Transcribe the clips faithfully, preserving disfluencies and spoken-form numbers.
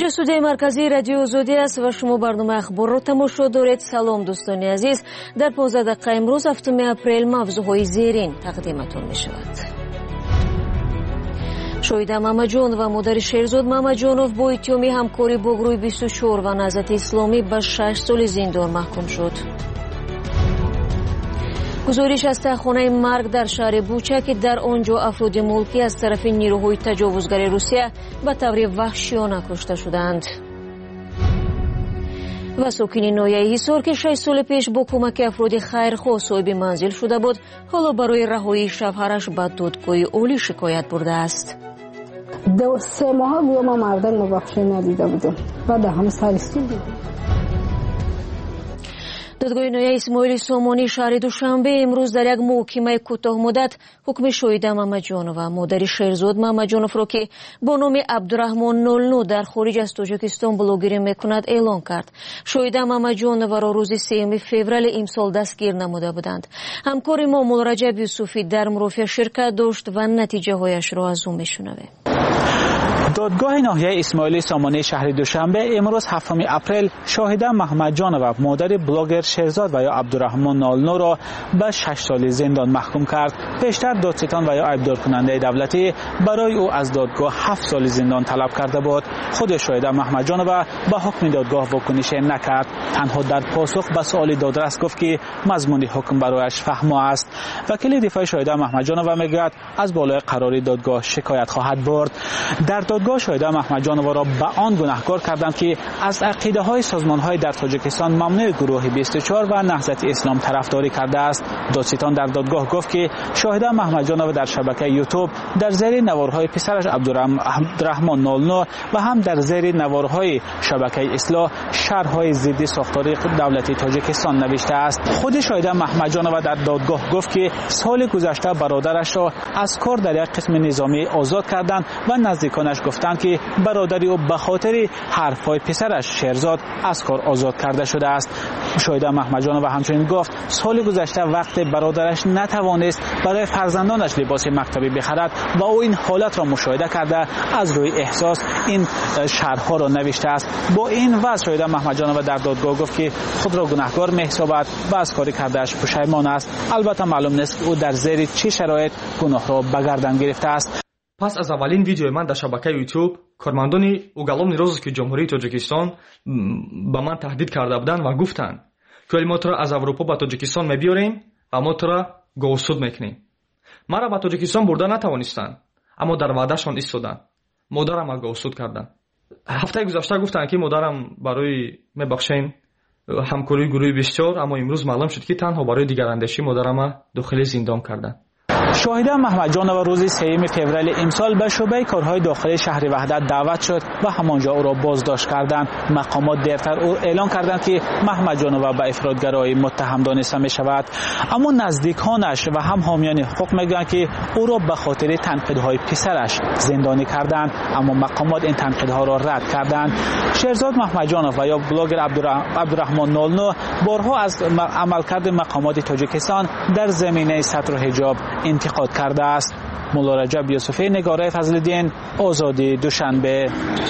اینجا استودیوی مرکزی رادیو آزادی است و شما برنامه اخبار را تماشا دارید. سلام دوستان عزیز. در پانزده دقیقه امروز هفتم اپریل موضوعهای زیرین تقدیمتون می شود. شهیده محمدجان و مادر شیرزاد محمدجانوف با اتهام همکاری با گروه بیست و چهار و نهضت اسلامی به شش سال زندان محکوم شد. گزارش از تهخانه مرگ در شهر بوچه که در آنجا افراد ملکی از طرف نیروهای تجاوزگر روسیه به طور وحشیانه کشته شدند. و ساکن ناحیه حصار که شش سال پیش با کمک افراد خیرخواه صاحب منزل شده بود، حالا برای رهایی شوهرش به دادگاه عالی شکایت برده است. دو سه ماه بود ما مردم مبخشی ندیده بودم. بعد همه سرستی دیدم. دادگاه ناحیه اسماعیل سامانی شهر دوشنبه امروز در یک محاکمه کوتاه مدت حکم شهیده محمدجانوف و مادر شیرزاد محمدجانوف را که با نام عبدالرحمن نود و نه در خارج از تاجیکستان بلاگری میکند اعلان کرد. شهیده محمدجانوف را روز سوم فوریه امسال دستگیر نموده بودند. همکار ما مولا رجب یوسفی در مرافعه شرکت داشت و نتیجه هایش را از او میشنویم. دادگاه ناحیه اسماعیل سامانی شهر دوشنبه امروز هفتم اپریل شهیده محمدجانوف و مادر بلاگر شیرزاد و یا عبدالرحمن نود و نه را به شش سال زندان محکوم کرد. پیشتر دادستان و یا عیبدار کننده دولتی برای او از دادگاه هفت سال زندان طلب کرده بود. خود شهیده محمدجانوف به حکم دادگاه واکنش نکرد. تنها در پاسخ به سوال دادرس گفت که مضمون حکم برایش فهم است. وکیل دفاع شهیده محمدجانوف میگوید از بالای قراری دادگاه شکایت خواهد برد. در دادگاه شهیده محمدجانوف را به آن گناهکار کردند که از عقیده های سازمان های در تاجیکستان ممنوع گروه بیست و چهار و نهضت اسلام طرفداری کرده است. دادستان در دادگاه گفت که شهیده محمدجانوف در شبکه یوتیوب در زیر نوارهای پسرش عبدالرحمن نود و نه و هم در زیر نوارهای شبکه اصلاح شرح‌های ضد ساختار دولت تاجیکستان نوشته است. خود شهیده محمدجانوف در دادگاه گفت که سال گذشته برادرش را از کار در یک قسم نظامی آزاد کردند و نزدیکانش گفتند که برادری او به خاطر حرفهای پسرش شیرزاد از کار آزاد کرده شده است. شهیده محمدجانوف همچنین گفت سال گذشته وقت برادرش نتوانست برای فرزندانش لباس مکتبی بخرد و او این حالت را مشاهده کرده از روی احساس این شرح‌ها را نوشته است. با این وضع شهیده محمدجانوف در دادگاه گفت که خود را گناهکار می‌حسابد و از کاری کرده‌اش پشیمان است. البته معلوم نیست او در زیر چه شرایط گناه را به گردن گرفته است. پس از اولین ویدیوی من در شبکه یوتیوب کارمندان уголовной розыски جمهوری تاجیکستان به من تهدید کرده بودند و گفتند که ما تو را از اروپا به تاجیکستان می‌بیاریم و ما تو را گوسود می‌کنیم. مرا به تاجیکستان برده نتوانستند، اما در وعدهشان ایستادند. مادرم را گوسود کردند. هفته گذشته گفتند که مادرم برای میبخشین همکاری گروه بیست و چهار، اما امروز معلوم شد که تنها برای دیگراندیشی مادرم داخل زندان کردند. شهیده محمدجانوف روز سوم فوریه امسال به شعبه کارهای داخلی شهر وحدت دعوت شد و همانجا او را بازداشت کردند. مقامات دیرتر او اعلان کردند که محمدجانوف به افراطگرایی متهم دانسته می شود، اما نزدیکانش و هم حامیان حقوق میگویند که او را به خاطر تنقیدهای پسرش زندانی کردند، اما مقامات این تنقیدها را رد کردند. شیرزاد محمدجانوف و یا بلاگر عبدالرحمن نود و نه بارها از عملکرد مقامات تاجیکستان در زمینه ستر و حجاب انتقاد کرده است. مولا رجب یوسفی، نگاره فضل‌الدین، آزادی، دوشنبه.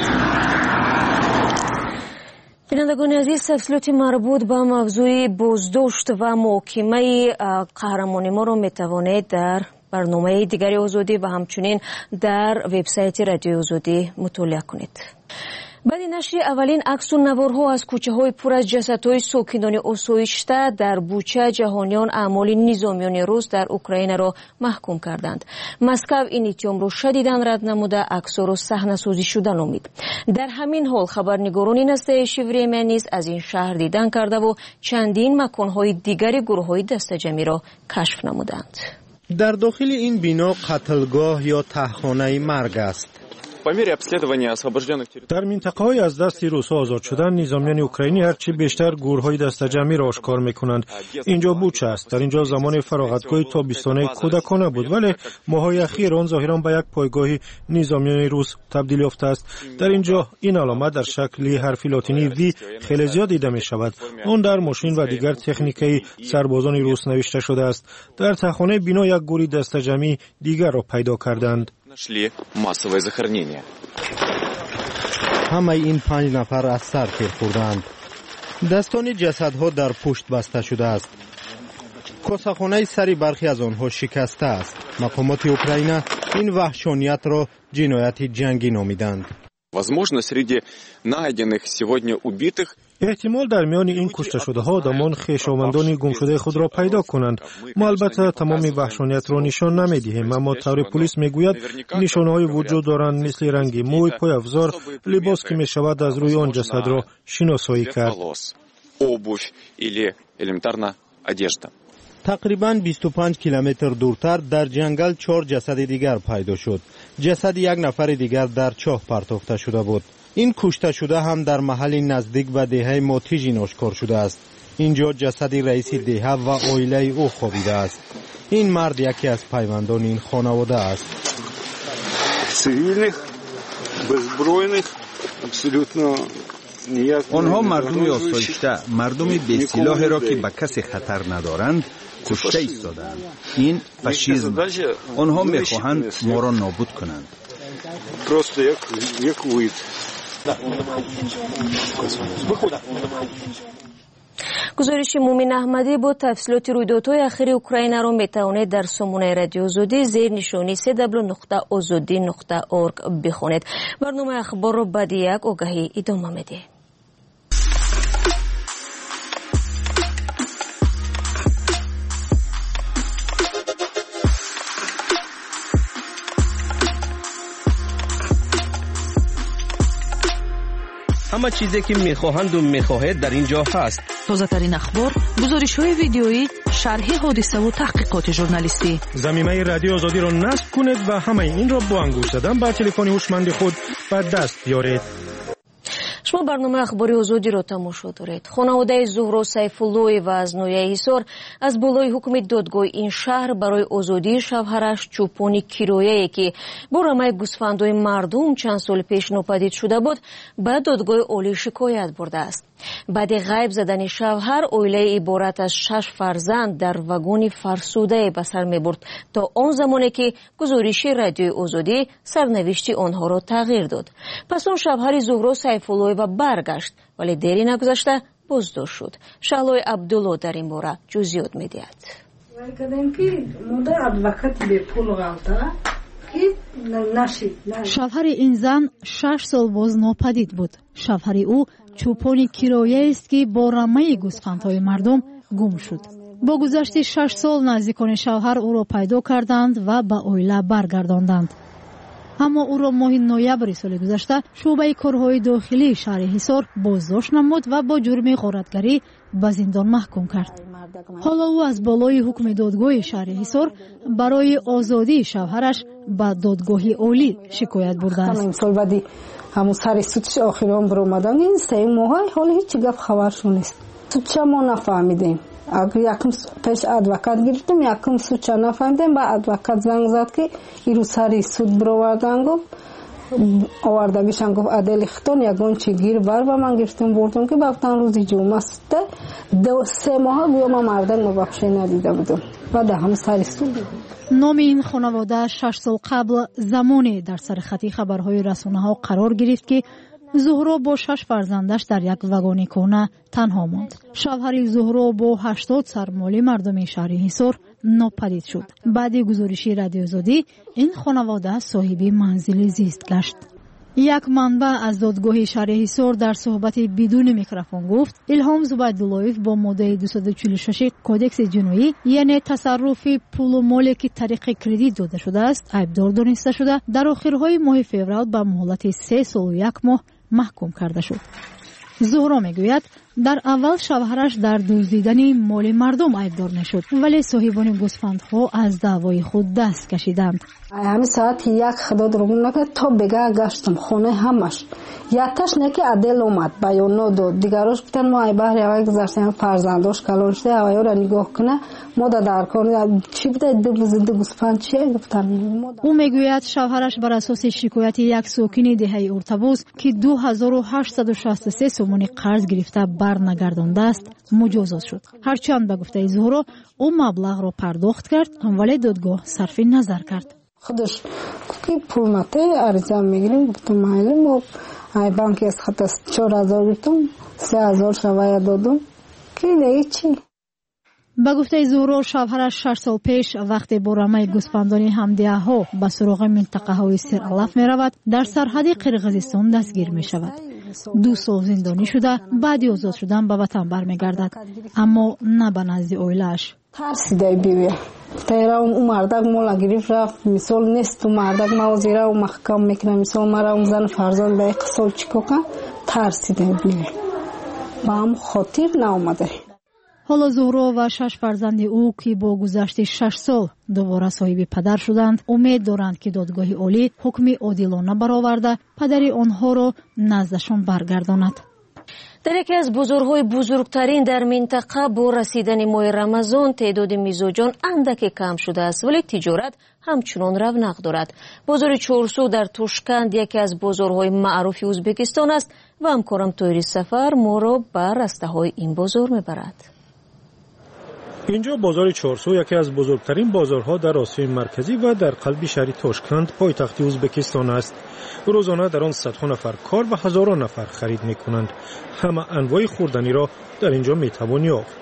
بینندگان عزیز، تفصیلات مربوط به موضوع بازداشت و محاکمه قهرمان ما را میتوانید در برنامه دیگری آزادی و همچنین در وبسایت رادیو آزادی مطالعه کنید. بعد نشر اولین عکس و نوارها از کوچه های پر از جسدهای ساکنان آسایشته در بوچه، جهانیان اعمال نظامیان روس در اوکراین را محکوم کردند. مسکو این اتهام را شدیداً رد نموده عکس‌ها را صحنه‌سازی شده نامید. در همین حال خبرنگاران نستایش وریمن نیز از این شهر دیدن کرده و چندین مکان‌های دیگر گروه‌های دستجمعی را کشف نمودند. در داخل این بنا قتلگاه یا تهخانه مرگ است. در منطقه‌های از دست روس‌ها آزاد شدن، نظامیان اوکراینی هرچی بیشتر گورهای دستجمعی را آشکار می‌کنند. اینجا بوچه است. در اینجا زمان فراغتگاه تابستانه کودکانه بود، ولی ماه‌های اخیر آن ظاهراً به یک پایگاه نظامیان روس تبدیل یافته است. در اینجا این علامت در شکل حرف لاتینی وی خیلی زیاد دیده می‌شود. آن در ماشین و دیگر تکنیک‌های سربازان روس نوشته شده است. در تهخانه بنا یک گوری دستجمعی دیگر را پیدا کردند. Нашли массовое захоронение. همه این پنج نفر از سر تیر خوردند. دستان جسدها در پشت بسته شده است. کاسخانه سری برخی از آنها شکسته است. مقامات اوکراین این وحشانیت را جنایت جنگی نامیدند. Возможно, среди найденных сегодня убитых احتمال در میان این کشته شده ها دمان خویشاوندان گم شده خود را پیدا کنند. ما البته تمام وحشانیت را نشان نمیدهیم، اما طور پلیس میگوید نشانه های وجود دارند مثل رنگ موی، پای افزار، لباس که می شود از روی آن جسد را شناسایی کرد. تقریباً بیست و پنج کیلومتر دورتر در جنگل چهار جسد دیگر پیدا شد. جسد یک نفر دیگر در چاه پرتافته شده بود. این کشته شده هم در محل نزدیک به دهه ماتیژین آشکار شده است. اینجا جسد رئیس دهه و عائله او خوابیده است. این مرد یکی از پیوندان این خانواده است. سیویلних, беззбройних, абсолютно نیاز. آنها مردم آسایشته، مردم بی سلاحی را که به کسی خطر ندارند کشته ایستادند. این فاشیسم. آنها میخواهند ما را نابود کنند. просто як як вид. گزارش مومن احمدی بود. تفصیلات رویدادهای اخیر اوکراین را میتوانید در سامانه رادیو آزادی زیر نشانی سی دبلیو نقطه آزادی نقطه اورگ بخوانید. برنامه اخبار را بعد یک آگهی ادامه میده. همه چیزی که میخواهند و میخواهید در اینجا هست. تازه ترین اخبار، گزارش های ویدیویی، شرح حادثه و تحقیقات ژورنالیستی. ضمیمه رادیو آزادی را نصب کنید و همه این را با انگشت زدن بر تلفن هوشمند خود به دست بیارید. شما برنامه اخباری آزادی را تماشا دارید. خانواده زهرا سیف‌اللهی و از نویه حصار از بالای حکم دادگاه این شهر برای آزادی شوهرش چوپانی کیرویه‌ای که با رمه گوسفندهای مردم چند سال پیش ناپدید شده بود به دادگاه عالی شکایت برده است. بعد غیب زدن شوهر، عائله عبارت از شش فرزند در واگن فرسوده به سر می‌برد تا آن زمانی که گزارش رادیو آزادی سرنوشت آنها را تغییر داد. پس آن شوهر زهرا سیف‌اللهی و برگشت، ولی دیری نگذشته بازداشت شد. شهلای عبدالله در این باره جزئیات می‌دهد. شوهر این زن شش سال باز ناپدید بود. شوهر او چوپانی کیرویه است که با رمه گوسفندهای مردم گم شد. با گذشت شش سال نزدیکان شوهر او را پیدا کردند و به عائله برگرداندند. اما او را ماه نوامبر سال گذشته شعبه کارهای داخلی شهر حصار بازداشت نمود و با جرم غارتگری به زندان محکوم کرد. حالا او از بالای حکم دادگاه شهر حصار برای آزادی شوهرش به دادگاه عالی شکایت برده است. همون سر سوتش آخرام برآمدن این سه ماه حالا هیچ گپ خبرش نیست. سوتش ما نفهمیدیم. اگر یکم پیش ادوکات گرفتم یکم سوتش نفهمیدیم. با ادوکات زنگ زد که ایرو سر سود برآوردن گفت آوردگیشان گفت عدل ختون یگان چی گیر بر و من گرفتم بردم که بافتن روزی جمعه است. دو سه ماه گویا ما مردم مبخشی ندیده بودم و ده هم سر سود. نام این خانواده شش سال قبل زمانی در سرخط خبرهای رسانه ها قرار گرفت که زهرا با شش فرزندش در یک واگن کهنه تنها ماند. شوهر زهرا با هشتاد سرمایه مردم شهر حصار ناپدید شد. بعد گزارش رادیو آزادی این خانواده صاحب منزل زیست گشت. یک منبع از دادگاه شهر حصار در صحبت بدون میکروفون گفت الهام زبیداللهیف با ماده دویست و چهل و شش کدکس جنایی یعنی تصرف پول و مالی که طریق کردیت داده شده است عیبدار دانسته شده در آخرهای ماه فوریه به مهلت سه سال و یک ماه محکوم کرده شد. زهرا میگوید در اول شوهرش در دزدیدن مال مردم عیبدار نشد ولی صاحبان گوسفندها از دعوای خود دست کشیدند. همین ساعت یک خدا درگون نکرد تا بگه گشتم خونه همش یتش نه که عدل اومد بیان نداد. دیگراش گفتن ما ای بهر اوای گذاشتن فرزنداش کلانشته اوای را نگاه کنه ما در کار چی بوده دو زنده گوسفند چیه گفتن. او میگوید شوهرش بر اساس شکایت یک ساکن دهه ارتباط که دو هزار و هشتصد و شصت و سه سومانی قرض گرفته برنگردانده است مجازات شد. هرچند به گفته زهرا او مبلغ را پرداخت کرد ولی دادگاه صرف نظر کرد. خودش که پول نته عرضه میگیریم گفتم مایل ما ای بانکی از خط است چهار هزار گرفتم سه هزار شوایه دادم که دیگه چی. به گفته زهرا شوهرش شش سال پیش وقتی با رمه گوسفندانی همدیه ها به سراغ منطقه های سیر علف می رود در سرحد قرقیزستان دستگیر می شود. دو سال زندانی شده بعدی آزاد شدن به وطن برمیگردد اما نه به نزد اویلش. ترسیده بیوی تیرا اون مردک مولا گریف رفت مثال نیست تو مردک موزیره و محکم میکنه مثال مرا اون زن فرزان به اقصال چیکو کن ترسیده بیوی با هم خاطر نامده. حالا زهرا و شش فرزند او که با گذشت شش سال دوباره صاحب پدر شدند امید دارند که دادگاه عالی حکم عادلانه برآورده پدر آنها را نزدشان برگرداند. در یکی از بازارهای بزرگترین در منطقه با رسیدن ماه رمضان تعداد میزوجان اندکی کم شده است ولی تجارت همچنان رونق دارد. بازار چورسو در توشکند یکی از بازارهای معروف ازبکستان است و همکارم طاهر سفر ما را بر رسته‌های این بازار میبرد. اینجا بازار چورسو یکی از بزرگترین بازارها در آسیای مرکزی و در قلب شهر توشکند پایتخت ازبکستان است. روزانه در آن صدها نفر کار و هزاران نفر خرید میکنند. همه انواع خوردنی را در اینجا میتوان یافت.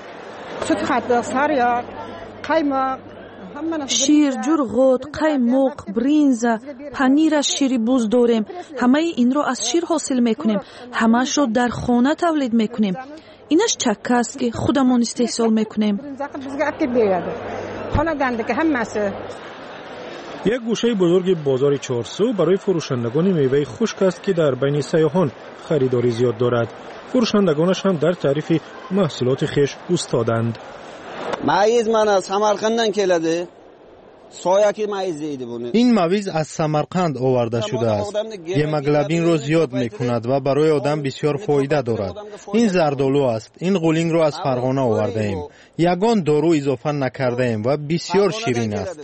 شیر، جرغوت، قایماق، برنج، پنیر شیری بوز داریم. همه این را از شیر حاصل میکنیم. همه‌اش را در خانه تولید میکنیم. اینش چکه است که خودمان استحصال میکنیم. یک گوشه بزرگ بازار چورسو برای فروشندگان میوه خشک است که در بین سیاحان خریداری زیاد دارد. فروشندگانش هم در تعریف محصولات خویش استادند. مایز من از سمرقندن کلده. این مویز از سمرقند آورده شده است. گموگلوبین را زیاد میکند و برای آدم بسیار فایده دارد. این زردالو است. این قولینگ را از فرغانه آورده ایم. یگان دارو اضافه نکرده ایم و بسیار شیرین است.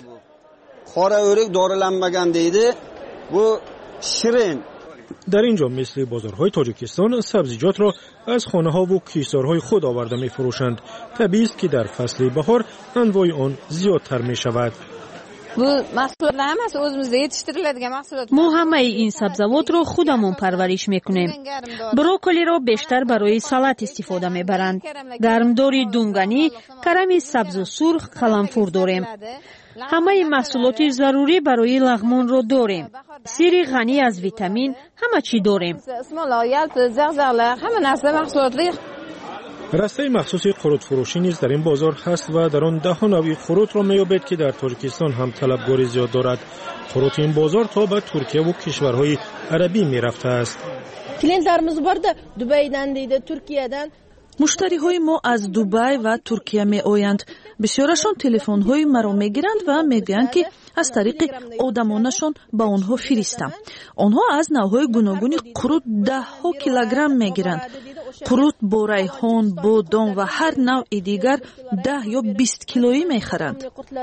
در اینجا مثل بازارهای تاجیکستان سبزیجات را از خانه ها و کیسارهای خود آورده می فروشند. طبیعی است که در فصل بهار انواع آن زیادتر می شود. ما همه این سبزیجات را خودمون پرورش میکنیم. بروکلی را بیشتر برای سالاد استفاده میبرند. گرمداری دونگانی، کرم سبز و سرخ، قلمفور داریم. همه محصولات ضروری برای لغمان را داریم. سیر غنی از ویتامین، همه چی داریم. رسته مخصوص خرد فروشی نیز در این بازار هست و در آن ده ها نوع خرد را می‌یابد که در تاجیکستان هم طلبگاری زیاد دارد. خرد این بازار تا به ترکیه و کشورهای عربی می‌رفته است. کلینتlarimiz borda Dubaydan deydi, Turkiyadan. مشتری های ما از دبی و ترکیه می آیند. بسیارشان تلفن های مرا می گیرند و می گویند که از طریق آدمانشان با آنها فرستم. آنها از نوهای گوناگون قروت ده ها کیلوگرم می گیرند. قروت با ریحان، بادام و هر نوع دیگر ده یا بیست کیلویی می خرند.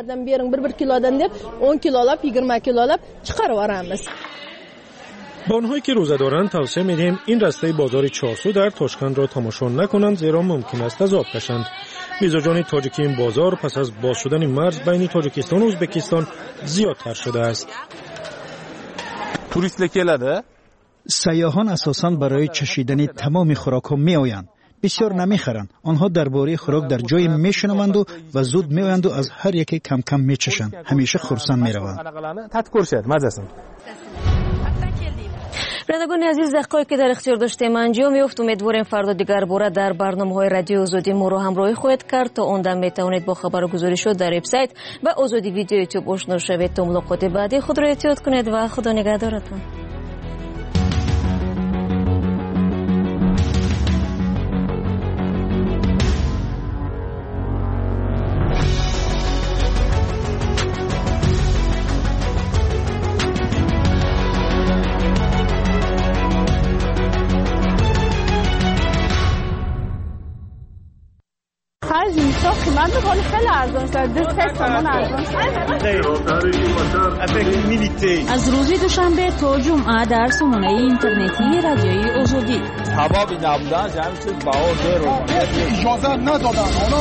با آنهایی که روزه دارند توصیه می‌دهیم این رسته بازار چورسو در توشکند را تماشا نکنند زیرا ممکن است عذاب کشند. میزبان تاجیکی این بازار پس از باز شدن مرز بین تاجیکستان و ازبکستان زیادتر شده است. توریست لکیلده؟ سیاحان اساساً برای چشیدن تمام خوراک‌ها می‌آیند. بسیار نمی‌خرند. آنها درباره خوراک در جای میشنوند و, و زود می‌آیند و از هر یکی کم کم میچشند. همیشه خرسند می‌روند. بینندگان عزیز، دقایقی که در اختیار داشتیم انجام یافت. امیدواریم فردا دیگر باره در برنامه‌های رادیو آزادی ما رو همراهی خواهید کرد. تا اون دم میتوانید با خبر و گزارشات در وبسایت و آزادی ویدیو یوتیوب آشنا شوید. تا ملاقات بعدی خود را احتیاط کنید و خدا نگهدارتان. از اینجا قیمت میکنه خیلی ارزان شده دو سه تومن ارزان شده. از روز دوشنبه تا جمعه در سامانه اینترنتی رادیوی آزادی حبابی نبودن جمعی چیز باور رو اجازه ندادن.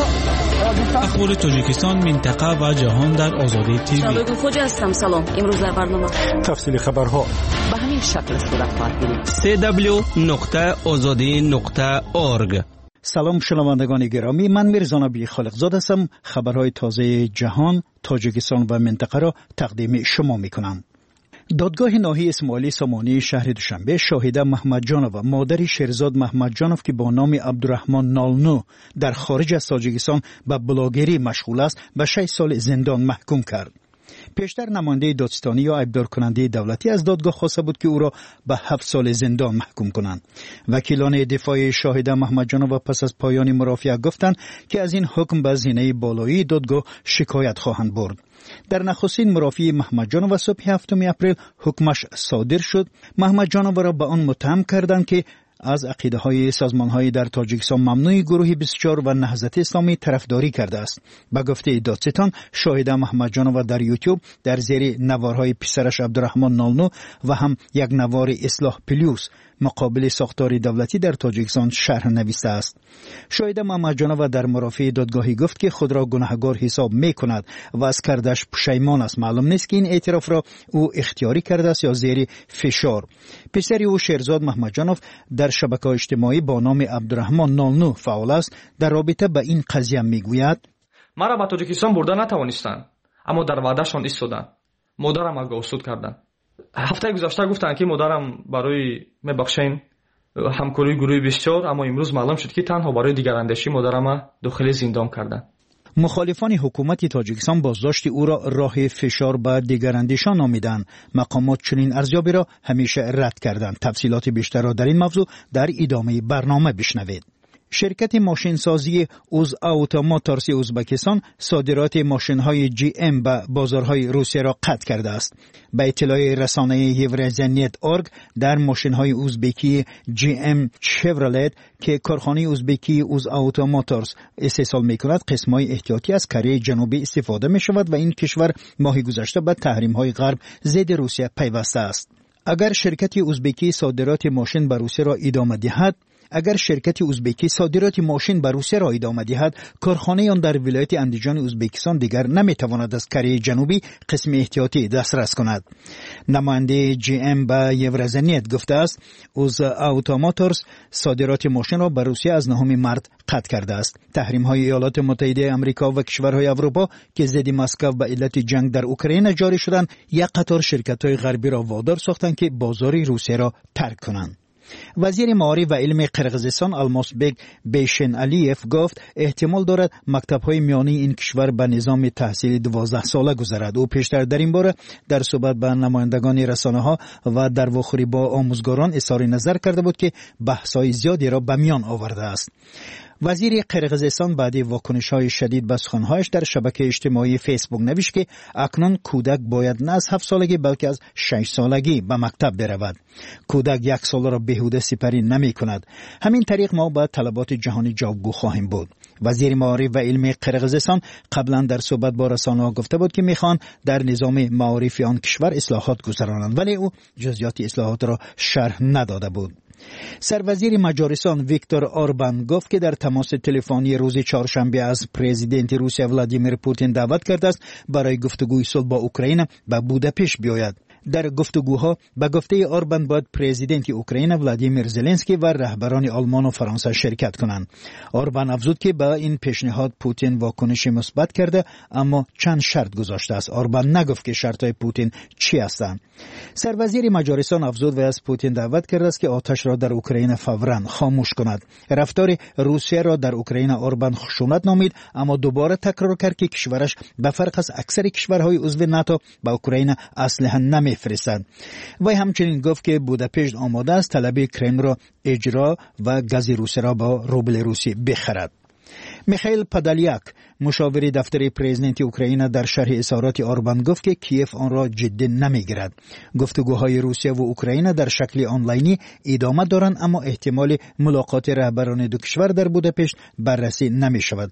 اخبار تاجیکستان، منطقه و جهان در آزادی تیوی. شبکه خوج هستم. سلام. امروز در برنامه تفصیل خبرها به همین شکل صورت خواهد گرفت. سه دبلیو نقطه آزادی نقطه اورگ. سلام شنوندگان گرامی، من میرزا نبی خالقزاده هستم. خبرهای تازه جهان، تاجیکستان و منطقه را تقدیم شما میکنم. دادگاه ناحیه اسماعیلی سامانی شهر دوشنبه شاهده محمد جانوف و مادر شیرزاد محمد جانوف که با نام عبدالرحمن نالنو در خارج از تاجیکستان به بلاگری مشغول است به شش سال زندان محکوم کرد. پیشتر نماینده دادستانی یا ایبدار کننده دولتی از دادگاه خواسته بود که او را به هفت سال زندان محکوم کنند. وکیلان دفاع شاهده محمد جانوف پس از پایان مرافعه گفتند که از این حکم به زینه بالایی دادگاه شکایت خواهند برد. در نخستین مرافعه محمد جانوف صبح هفتم اپریل حکمش صادر شد. محمد جانوف را به آن متهم کردند که از عقیده های سازمان های در تاجیکستان ممنوع گروه بیست و چهار و نهضت اسلامی طرفداری کرده است. به گفته دادستان، شاهده محمد جانوف در یوتیوب در زیر نوارهای پسرش عبدالرحمن نالنو و هم یک نوار اصلاح پلیوس مقابل ساختار دولتی در تاجیکستان شرح نویسته است. شاهده محمد جانوف در مرافعه دادگاهی گفت که خود را گناهکار حساب می کند و از کردش پشیمان است. معلوم نیست که این اعتراف را او اختیاری کرده است یا زیر فشار. پسر او شیرزاد محمد جانوف در شبکه اجتماعی با نام عبدالرحمن نالنو فعال است. در رابطه با این قضیه میگوید: مرا به تاجیکستان برده نتوانستند، اما در وعدهشان ایستادند. مادرم را گوسود کردند. هفته گذشته گفتند که مادرم برای میبخشین همکاری گروه بیست و چهار، اما امروز معلوم شد که تنها برای دیگراندیشی مادرم داخل زندان کردند. مخالفان حکومت تاجیکستان بازداشت او را راه فشار به دیگراندیشان نامیدند. مقامات چنین ارزیابی را همیشه رد کردند. تفصیلات بیشتر را در این موضوع در ادامه برنامه بشنوید. شرکت ماشینسازی اوز آوتو موتورز ازبکستان صادرات ماشین‌های جی ام به بازارهای روسیه را قطع کرده است. به اطلاع رسانه یورزنیت اورگ در ماشین‌های ازبکی جی ام شفرلت که کارخانه ازبکی اوز آوتو موتورز استحصال می‌کند، قسم‌های احتیاطی از کره جنوبی استفاده می‌شود و این کشور ماه گذشته به تحریم‌های غرب ضد روسیه پیوسته است. اگر شرکت ازبکی صادرات ماشین به روسیه را ادامه دهد، اگر شرکت ازبکی صادرات ماشین به روسیه را ادامه دهد، کارخانه آن در ولایت اندیجان ازبکستان دیگر نمیتواند از کره جنوبی قسم احتیاطی دسترس کند. نماینده جی ام به یورزنیت گفته است اوز آوتو موتورز صادرات ماشین را به روسیه از نهم مارس قطع کرده است. تحریم های ایالات متحده آمریکا و کشورهای اروپا که ضد مسکو به علت جنگ در اوکراین جاری شدند، یک قطار شرکت های غربی را وادار ساختند که بازار روسیه را ترک کنند. وزیر معارف و علم قرقیزستان الماسبک بیشن علیف گفت احتمال دارد مکتب‌های میانی این کشور به نظام تحصیل دوازده ساله گذرد. او پیشتر در این باره در صحبت با نمایندگان رسانه‌ها و در واخوری با آموزگاران اظهار نظر کرده بود که بحث‌های زیادی را به میان آورده است. وزیر قرقیزستان بعد واکنش‌های شدید به سخن‌هایش در شبکه اجتماعی فیسبوک نوشت که اکنون کودک باید نه از هفت سالگی بلکه از شش سالگی به مکتب برود. کودک یک سال را بیهوده سپری نمی کند. همین طریق ما با طلبات جهانی جوابگو خواهیم بود. وزیر معارف و علم قرقیزستان قبلا در صحبت با رسانه‌ها گفته بود که میخوان در نظام معارف آن کشور اصلاحات گذرانند، ولی او جزئیات اصلاحات را شرح نداده بود. سروزیر مجارستان ویکتور اوربان گفت که در تماس تلفنی روز چهارشنبه از پرزیدنت روسیه ولادیمیر پوتین دعوت کرده است برای گفتگوی صلح با اوکراین به بوداپشت بیاید. در گفتگوها به گفته اوربان باید پرزیدنت اوکراین ولادیمیر زلنسکی و رهبران آلمان و فرانسه شرکت کنند. اوربان افزود که با این پیشنهاد پوتین واکنش مثبت کرده، اما چند شرط گذاشته است. اوربان نگفت که شرطهای پوتین چی هستند. سروزیر مجارستان افزود و از پوتین دعوت کرده است که آتش را در اوکراین فوراً خاموش کند. رفتار روسیه را در اوکراین اوربان خشونت نامید، اما دوباره تکرار کرد که کشورش به فرق از اکثر کشورهای عضو ناتو به اوکراین اسلحه نمیفرستد. وی همچنین گفت که بوداپشت آماده است طلب کرملین را اجرا و گاز روسیه را با روبل روسی بخرد. میخائیل پادالیاک مشاور دفتر پرزیدنت اوکراین در شرح اظهارات اوربان گفت که کیف آن را جدی نمیگیرد. گفتگوهای روسیه و اوکراین در شکل آنلاینی ادامه دارند، اما احتمال ملاقات رهبران دو کشور در بوداپشت بررسی نمی شود.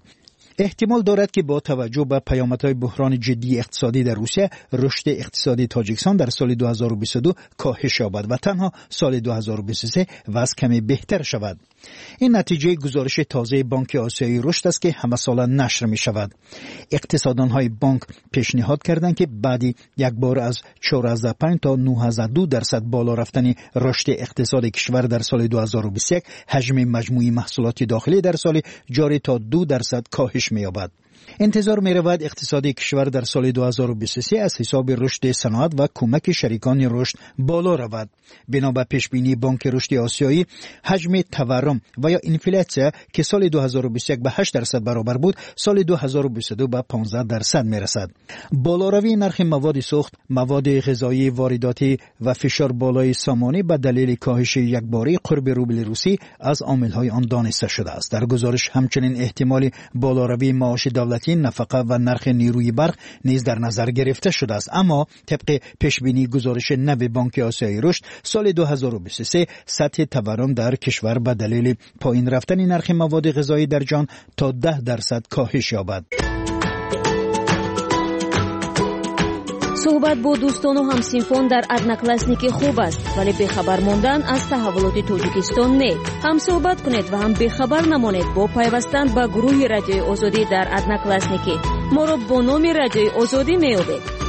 احتمال دارد که با توجه به پیامدهای بحران جدی اقتصادی در روسیه رشد اقتصادی تاجیکستان در سال دو هزار و بیست و دو کاهش یابد و تنها سال دو هزار و بیست و سه وضع کمی بهتر شود. این نتیجه گزارش تازه بانک آسیایی رشد است که همه ساله نشر می شود. اقتصاددان های بانک پیشنهاد کردند که بعدی یک بار از چهارده و پنج تا نه و دو درصد بالا رفتن رشد اقتصاد کشور در سال دو هزار و بیست و یک، حجم مجموعی محصولات داخلی در سال جاری تا دو درصد کاهش می یابد. انتظار می رود اقتصاد کشور در سال دو هزار و بیست و سه از حساب رشد صنعت و کمک شریکان رشد بالا رود. بنا به پیش بینی بانک رشد آسیایی، حجم تورم و یا اینفلاسیون که سال دو هزار و بیست و یک به هشت درصد برابر بود، سال دو هزار و بیست و دو به پانزده درصد می رسد. بالاروی نرخ مواد سوخت، مواد غذایی وارداتی و فشار بالای سامانه به دلیل کاهش یکباره قرب روبل روسی از عامل‌های آن دانسته شده است. در گزارش همچنین احتمال بالاروی معاش دولتی، نفقه و نرخ نیروی برق نیز در نظر گرفته شده است. اما طبق پیشبینی گزارش نو بانک آسیایی رشد، سال دو هزار و بیست و سه سطح تورم در کشور به دلیل پایین رفتن نرخ مواد غذایی در جهان تا ده درصد کاهش یابد. صحبت با دوستان و همسینفان در ادناکلاسنیکی خوب است، ولی بخبر ماندن از تحولات تاجیکستان نه. هم صحبت کنید و هم بخبر نمانید با پیوستن به گروه رادیوی آزادی در ادناکلاسنیکی. ما را با نام رادیوی آزادی میابید.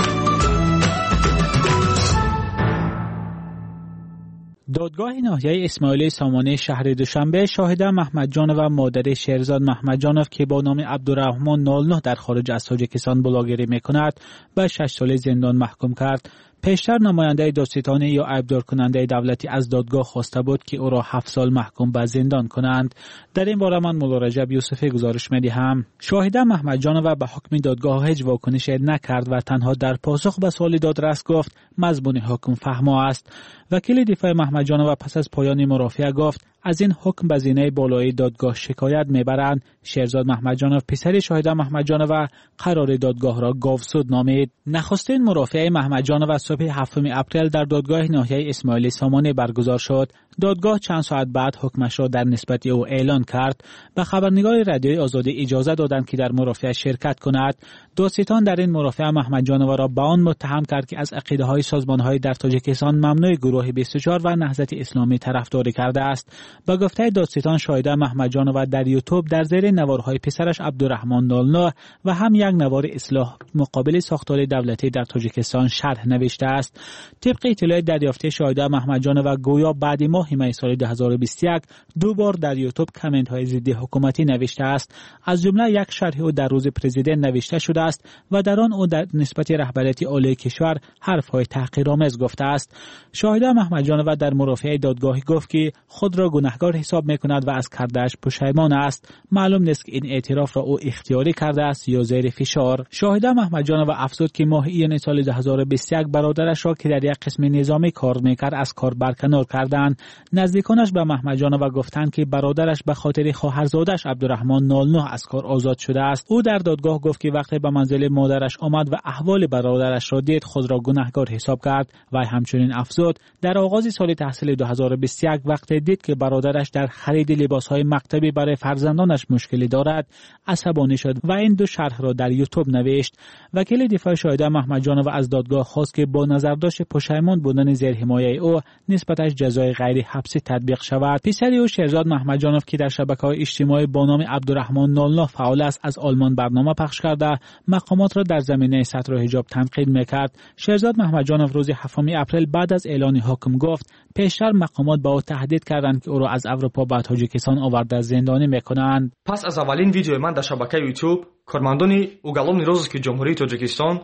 دادگاه ناحیه اسماعیلی سامانه شهر دوشنبه شاهده محمد جانو و مادر شهرزاد محمد جانوف که با نام عبدالرحمن نود و نه در خارج از تاجیکستان بلاگری میکند به شش سال زندان محکوم کرد. پیشتر نماینده دادستانی یا عیبدار کننده دولتی از دادگاه خواسته بود که او را هفت سال محکوم به زندان کنند. در این باره من مولا رجب یوسفی گزارش می‌دهم. شاهده محمد جانو به حکم دادگاه هیچ واکنشی نکرد و تنها در پاسخ به سوال دادرس گفت مضمون حکم فهما است. وکیل دفاع محمد جانو پس از پایان مرافعه گفت از این حکم به زینه بالای دادگاه شکایت میبرند. شهرزاد محمد جانو پسر شاهده محمد جانو قرار دادگاه را گاوسود نامید. نخستین مرافعه محمد جانو صبح هفتم اپریل در دادگاه ناحیه اسماعیلی سامانه برگزار شد. دادگاه چند ساعت بعد حکمش را در نسبت او اعلان کرد. به خبرنگار رادیوی آزادی اجازه دادند که در مرافعه شرکت کند. دادستان در این مرافعه محمد جانو را به آن متهم کرد که از عقیده‌های سازمان‌های در تاجیکستان ممنوع گروه بیست و چهار و نهضت اسلامی طرفداری کرده است. با گفته دادستان شاهده محمد جانو در یوتیوب در زیر نوارهای پسرش عبدالرحمن نود و نه و هم یک نوار اصلاح مقابل ساختار دولتی در تاجیکستان شرح نوشته است. طبق اطلاع دریافته شاهده محمد جانو گویا بعد ماه می سال دو هزار و بیست و یک دو بار در یوتیوب کامنت های ضد حکومتی نوشته است. از جمله یک شرح او در روز پرزیدنت نوشته شده است و در آن او در نسبت رهبری عالی کشور حرف های تحقیرآمیز گفته است. شاهده محمد جانو در مرافعه دادگاهی گفت که خود را گناهکار حساب میکند و از کرده‌اش پشیمان است. معلوم نیست که این اعتراف را او اختیاری کرده است یا زیر فشار. شاهده محمد جانو افزود که ماه ایان سال دو هزار و بیست و یک برادرش را که در یک قسم نظامی کار میکرد از کار برکنار کردند. نزدیکانش به محمد جانو گفتند که برادرش به خاطر خواهرزادش عبدالرحمن نود و نه از کار آزاد شده است. او در دادگاه گفت که وقتی به منزل مادرش آمد و احوال برادرش را دید خود را گناهکار حساب کرد و همچنین افزود در آغاز سال تحصیل دو هزار و بیست و یک وقتی دید که برادرش در خرید لباسهای مکتبی برای فرزندانش مشکلی دارد عصبانی شد و این دو شرح را در یوتیوب نوشت. وکیل دفاع شاهده محمد جانو از دادگاه خواست که با نظرداشت پشیمان بودن زیر حمایه او نسبتش جزای غیر حبسی تطبیق شود. پسر او شهرزاد محمد جانو که در شبکه‌های اجتماعی با نام عبدالرحمن نود و نه فعال است از آلمان برنامه پخش کرده مقامات را در زمینه ستر و حجاب تنقید میکرد. شهرزاد محمد جانو روز هفتم اپریل بعد از اعلان حکم گفت پیشتر مقامات با او تهدید کردند که او را از اروپا به تاجیکستان آورده زندانی میکنند. پس از اولین ویدیو من در شبکه یوتیوب کارمندان уголовный розыск جمهوری تاجیکستان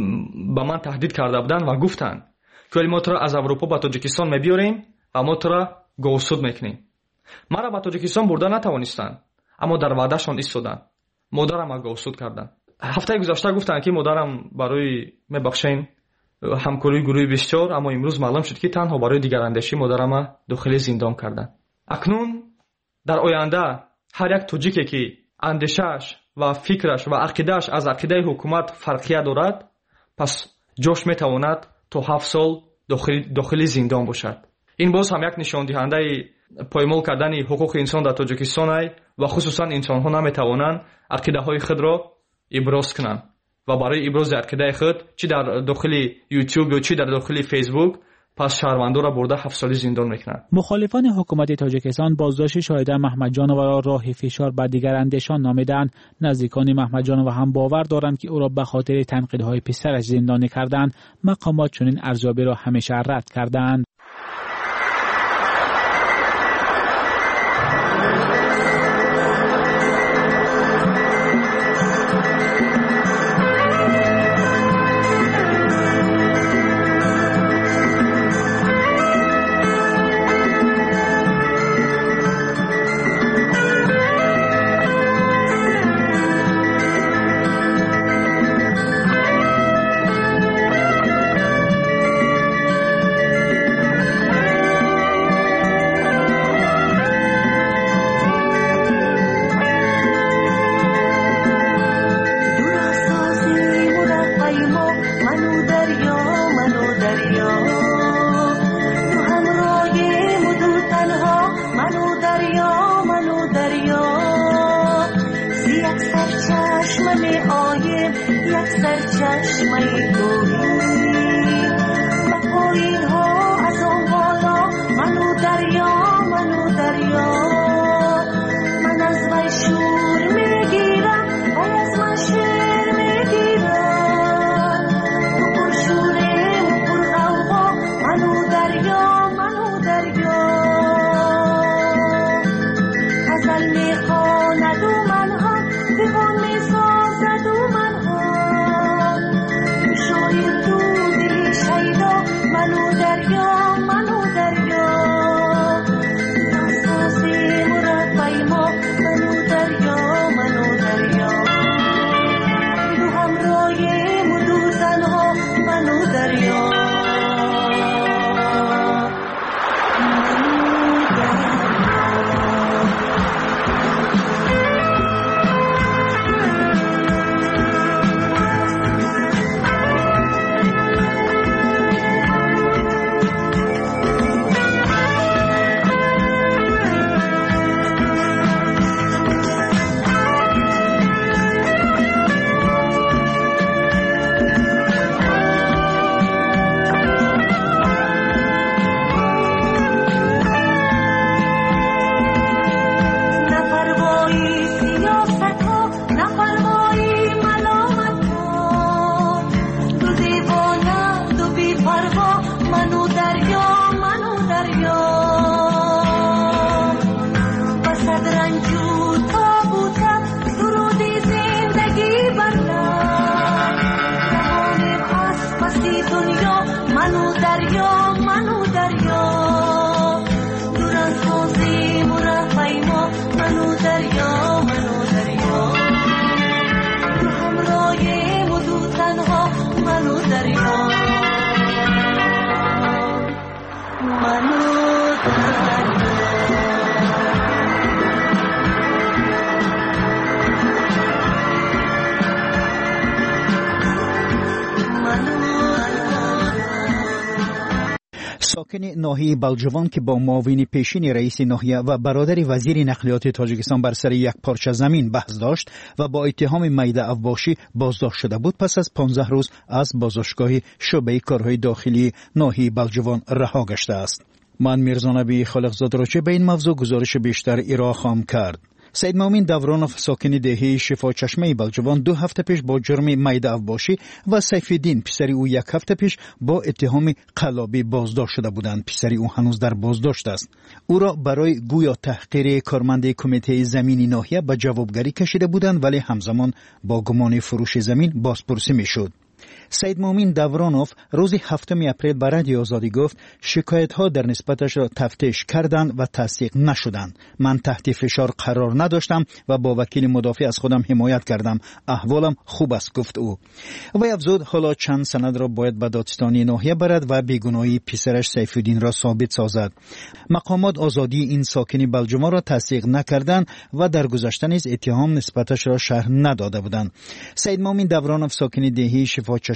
به من تهدید کرده بودند و گفتند که ما تو را از اروپا به تاجیکستان میبیاریم و ما تو را گاوسود میکنیم. مرا به تاجیکستان برده نتوانستند اما در وعدهشان ایستادند. مادرم گاوسود کردند. هفته گذشته گفتند که مادرم برای میبخشین همکاری گروه بیست و چهار اما امروز معلوم شد که تنها برای دیگراندیشی مادرم داخل زندان کردند. اکنون در آینده هر یک توجیکی که اندیشش و فکرش و عقیدهش از عقیده حکومت فرقیت دارد پس جاش میتواند تا هفت سال داخل, داخل زندان باشد. این باز هم یک نشان دهنده پایمال کردن حقوق انسان در تاجیکستان است و خصوصا انسان ها نمیتوانند عقیده های خود را ابراز کنند و برای ابراز عقیده خود چی در داخل یوتیوب یا چی در داخل فیسبوک پس شهروندان را برده هفت سالی زندان میکنند. مخالفان حکومت تاجیکستان بازداشت شاهده محمد جانو را راه فشار بر دیگر اندیشان نامیدند. نزدیکان محمد جانو هم باور دارند که او را به خاطر تنقیدهای پسرش زندانی کردند. مقامات چنین ارزیابی را همیشه رد کردند. ساکن ناحیه بلجوان که با معاون پیشین رئیس ناحیه و برادر وزیر نقلیات تاجیکستان بر سر یک پارچه زمین بحث داشت و با اتهام میده افباشی بازداشت شده بود، پس از پانزده روز از بازداشتگاه شعبه کارهای داخلی ناحیه بلجوان رها گشته است. من میرزا نبی خالقزاد را چه به این موضوع گزارش بیشتر ارائه خواهم کرد. سید مومن دورانوف ساکن دهه شفا چشمه بلجوان دو هفته پیش با جرم میده افباشی و سیفالدین پسری او یک هفته پیش با اتهام قلابی بازداشت شده بودند. پسری او هنوز در بازداشت است. او را برای گویا تحقیر کارمند کمیته زمینی ناحیه به جوابگری کشیده بودند، ولی همزمان با گمان فروش زمین بازپرسی میشد. سید مومن دورانوف روز هفتم اپریل به رادیو آزادی گفت شکایت ها در نسبتش را تفتیش کردند و تصدیق نشدند. من تحت فشار قرار نداشتم و با وکیل مدافع از خودم حمایت کردم. احوالم خوب است، گفت او. و افزود حالا چند سند را باید به دادستانی ناحیه برد و بیگناهی پسرش سیفالدین را ثابت سازد. مقامات آزادی این ساکن بلجوان را تصدیق نکردند و در گذشته نیز اتهام نسبتش را شرح نداده بودند. سید مومن دورانوف ساکن دهه شفا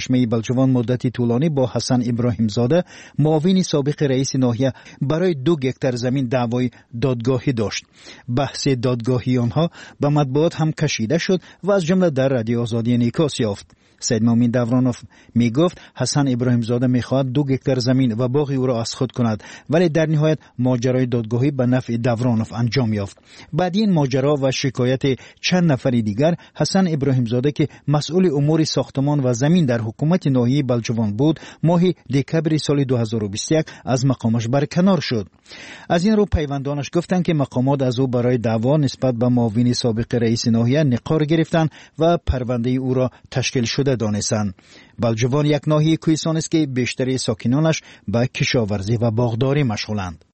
چشمه بلجوان مدتی طولانی با حسن ابراهیم زاده معاون سابق رئیس ناحیه برای دو گکتر زمین دعوای دادگاهی داشت. بحث دادگاهی آنها به مطبوعات هم کشیده شد و از جمله در رادیو آزادی انعکاس یافت. سید مومن دورانوف می گفت حسن ابراهیم زاده می خواهد دو گکتر زمین و باغ او را از خود کند، ولی در نهایت ماجرای دادگاهی به نفع دورانوف انجام یافت. بعد این ماجرا و شکایت چند نفر دیگر، حسن ابراهیم زاده که مسئول امور ساختمان و زمین در حکومت ناحیه بلجوان بود، ماه دکبر سال دو هزار و بیست و یک از مقامش برکنار شد. از این رو پیوندانش گفتند که مقامات از او برای دعوا نسبت به معاون سابق رئیس ناحیه نقار گرفتند و پرونده او را تشکیل شده دانستند. بلجوان یک ناحیه کوهستان است که بیشتر ساکنانش به کشاورزی و باغداری مشغولند.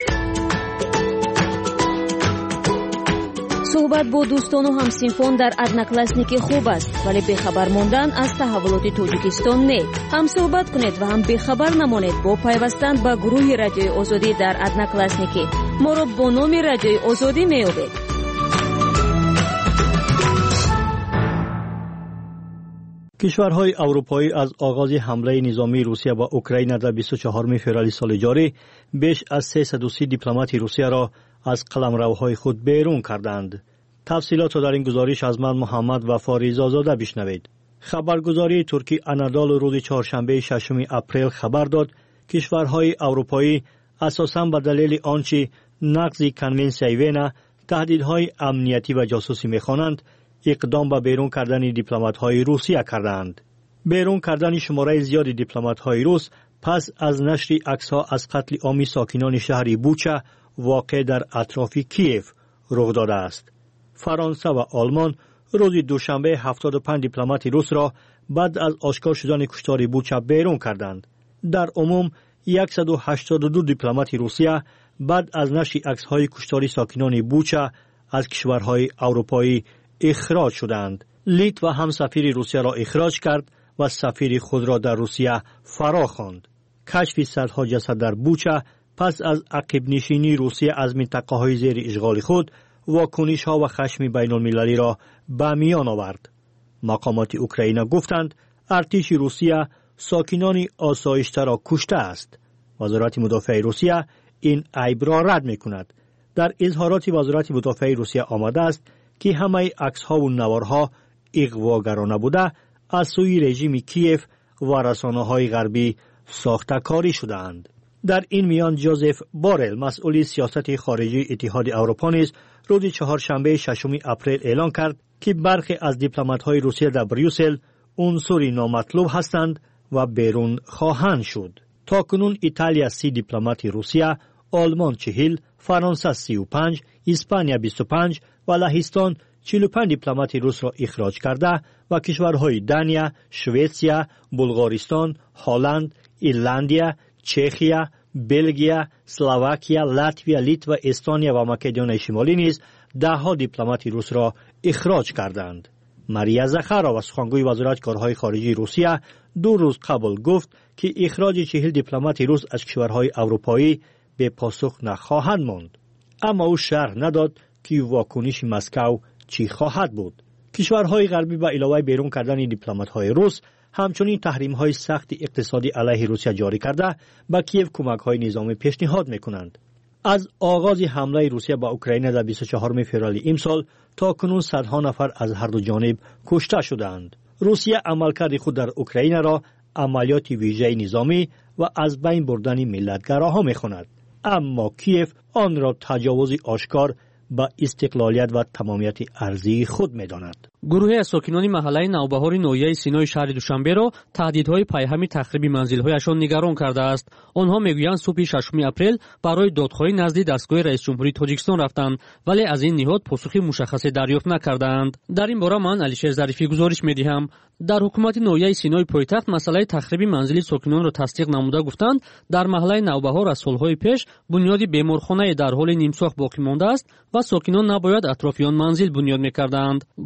صحبت با دوستان و همسینفان در ادناکلاسنیکی خوب است، ولی بخبر ماندن از تحولات توجیکستان نه. هم صحبت کنید و هم بخبر نمانید با پیوستن به گروه رادیوی آزادی در ادناکلاسنیکی. ما را با نام رادیوی آزادی می‌یابید. کشورهای اروپایی از آغاز حمله نظامی روسیه به اوکراین در بیست و چهارم فوریه سال جاری بیش از سیصد و سی دیپلمات روسیه را از قلمروهای خود بیرون کردند. تفصیلات را در این گزارش از من محمد و فاریز آزاده بشنوید. خبرگزاری ترکی آنادولو روز چهارشنبه ششم اپریل خبر داد کشورهای اروپایی اساساً به دلیل آنچه نقض کنونسیون وین تهدیدهای امنیتی و جاسوسی می‌خوانند اقدام به بیرون کردن دیپلمات‌های روسیه کردند. بیرون کردن شماره زیادی دیپلمات‌های روس پس از نشر عکس‌ها از قتل عام ساکنان شهر بوچا واقع در اطراف کیف رخ داده است. فرانسه و آلمان روز دوشنبه هفتاد و پنج دیپلمات روس را بعد از آشکار شدن کشتار بوچا بیرون کردند. در عموم صد و هشتاد و دو دیپلمات روسیه بعد از نشر عکس‌های کشتار ساکنان بوچا از کشورهای اروپایی اخراج شدند. لیتوا هم سفیر روسیه را اخراج کرد و سفیر خود را در روسیه فرا خواند. کشف صدها جسد در بوچا پس از عقب نشینی روسیه از منطقه‌های زیر اشغال خود واکنش‌ها و خشم بین‌المللی را به میان آورد. مقامات اوکراین گفتند ارتش روسیه ساکنان آسایشته را کشته است. وزارت مدافع روسیه این عیب را رد می‌کند. در اظهارات وزارت مدافع روسیه آمده است که همه عکس‌ها و نوارها اغواگرانه بوده از سوی رژیم کیف و رسانه‌های غربی ساخته کاری شده‌اند. در این میان جوزف بارل مسئول سیاست خارجی اتحاد اروپا نیز روز چهارشنبه ششم اپریل اعلان کرد که برخی از دیپلمات‌های روسیه در بریوسل عنصری نامطلوب هستند و بیرون خواهند شد. تاکنون ایتالیا سی دیپلمات روسیه، آلمان چهل، فرانسه سی و پنج، اسپانیا بیست و پنج و لهستان چهل و پنج دیپلمات روس را اخراج کرده و کشورهای دانیا، سوئیسیا، بلغارستان، هلند، ایرلندیا، چخیا، بلژیک، اسلواکیا، لاتویا، لیتوا، استونیا و مکدونیای شمالی نیز ده دیپلمات روس را اخراج کردند. ماریا زخارova سخنگوی وزارت کارهای خارجی روسیه دو روز قبل گفت که اخراج چهل دیپلمات روس از کشورهای اروپایی به پاسخ نخواهد ماند. اما او شرح نداد که واکنش مسکو چی خواهد بود. کشورهای غربی به علاوه بیرون کردن دیپلمات‌های روس همچنین تحریم‌های سخت اقتصادی علیه روسیه جاری کرده به کیف کمک‌های نظامی پیشنهاد می‌کنند. از آغاز حمله روسیه به اوکراین در بیست و چهارم فوریه امسال تا کنون صدها نفر از هر دو جانب کشته شدند. روسیه عملکرد خود در اوکراین را عملیات ویژه نظامی و از بین بردن ملتگراها می‌خواند. اما کیف آن را تجاوز آشکار با استقلالیت و تمامیت ارضی خود می‌داند. گروهی از ساکنان محله نوبهار ناحیه سینای شهر دوشنبه را تهدیدهای پیهمی تخریب منزل‌هایشان نگران کرده است. آنها میگویند صبح ششم اپریل برای دادخواهی نزد دستگاه رئیس جمهوری تاجیکستان رفتند ولی از این نهاد پاسخی مشخصی دریافت نکردند. در این باره من علیشیر ظریفی گزارش می‌دهم. در حکومت ناحیه سینای پایتخت مسئله تخریب منزل ساکنان را تصدیق نموده گفتند در محله نوبهار از سال‌های پیش بنیاد بیمارخانه در حال نیمساخت باقی مانده است و ساکنان نباید اطراف آن منزل بنیاد می‌کردند. گلبهار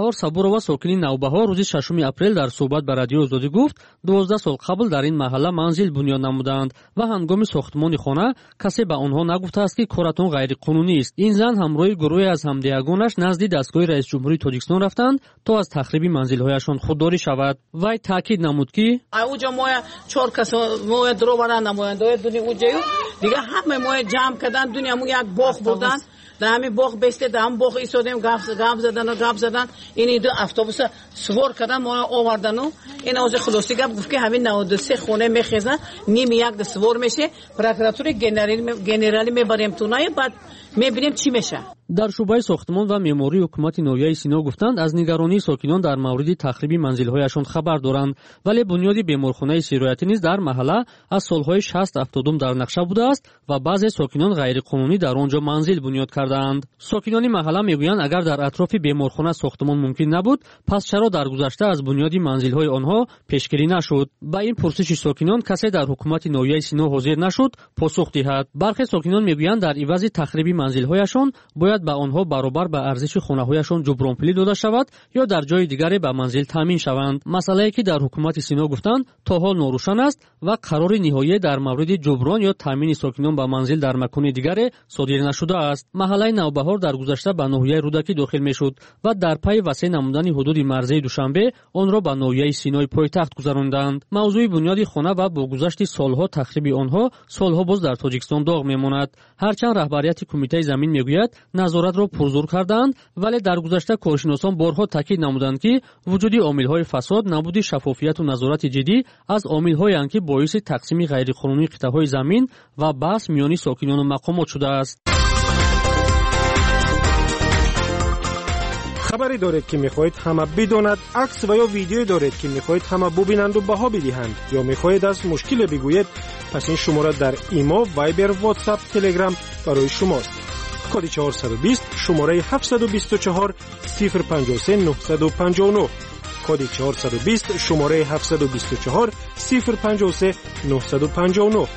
Навбаҳор Сабурова сокини Навбаҳор рӯзи шашуми апрел дар суҳбат ба радиои Озодӣ гуфт дувоздаҳ сол қабл дар ин маҳалла манзил бунёд намуданд ва ҳангоми сохтмони хона касе ба онҳо нагуфтааст ки коратон ғайриқонунист. Ин зан ҳамроҳи гурӯҳе аз ҳамдиягонаш назди дастгоҳи раисҷумҳурии Тоҷикистон рафтанд то аз тахриби манзилҳояшон худдорӣ шавад. Вай таъкид намуд ки ауҷа моя чор кас моя дровара намояндаҳои дуни уҷаю дига ҳама моя ҷамъ кардан дуни ҳамун як боғ бурдан дар ҳамин боғ бесте дар ҳамин боғ истодем гап задану гап задан ини ду автобуса свор кардан моя овардану ин ҳозир хулоси гап гуфт ки ҳамин наводу се хона мехезан ними як да свор меше прокуратураи генералӣ мебарем тунае баъд мебинем чӣ меша. дар шӯъбаи сохтмон ва меъмории ҳукумати ноҳияи Сино гуфтанд аз нигаронии сокинон дар мавриди тахриби манзилҳояшон хабар доранд, вале бунёди беморхонаи сироятӣ низ дар маҳалла аз солҳои шаст ҳафтодум дар нақша будааст ва баъзе сокинон ғайриқонунӣ дар он ҷо манзил бунёд кардаанд. Сокинони маҳалла мегӯянд агар дар атрофи беморхона сохтмон мумкин набуд, пас чаро дар гузашта аз бунёди манзилҳои онҳо пешгирӣ нашуд? Ба ин пурсиши сокинон касе дар ҳукумати ноҳияи Сино ҳозир нашуд посух диҳад. бархе сокинон мегӯянд дар ивази тахриби манзилҳояшон бояд ба онҳо баробар ба арзиши хонаҳояшон ҷубронпулӣ дода шавад ё дар ҷои дигаре ба манзил таъмин шаванд. Масъалае ки дар ҳукумати Сино гуфтанд то ҳол норӯшан аст ва қарори ниҳоие дар мавриди ҷуброн ё таъмини сокинон ба манзил дар макони дигаре содир нашудааст. маҳаллаи Навбаҳор дар гузашта ба ноҳияи Рудакӣ дохил мешуд ва дар пайи васеъ намудани ҳудуди марзии Душанбе онро ба ноҳияи Синои пойтахт гузаронданд. мавзӯи бунёди хона ва бо гузашти солҳо тахриби онҳо солҳо боз дар Тоҷикистон доғ мемонад. ҳарчанд раҳбарияти кумитаи замин мегӯяд назоратро пурзур карданд, вале дар гузашта коршиносон борҳо таъкид намуданд ки вуҷуди омилҳои фасод, набуди шаффофияту назорати ҷиддӣ аз омилҳоянд ки боиси тақсими ғайриқонунии қитъаҳои замин ва баҳс миёни сокинону мақомот шудааст. хабаре доред ки мехоҳед ҳама бидонад, акс ва ё видеое доред ки мехоҳед ҳама бубинанду баҳо бидиҳанд ё мехоҳед аз мушкиле бигӯед, пас ин шумора дар имо, вайбер, ватсап, телеграм барои шумост. коди чаҳорсаду бист шумораи ҳафтсаду бисту чаҳор сифр панҷоҳ се нуҳсаду панҷоҳ нӯҳ коди чаҳорсаду бист шумораи ҳафтсаду бисту чаҳор сифр панҷоҳ се нуҳсаду панҷоҳ нӯҳ.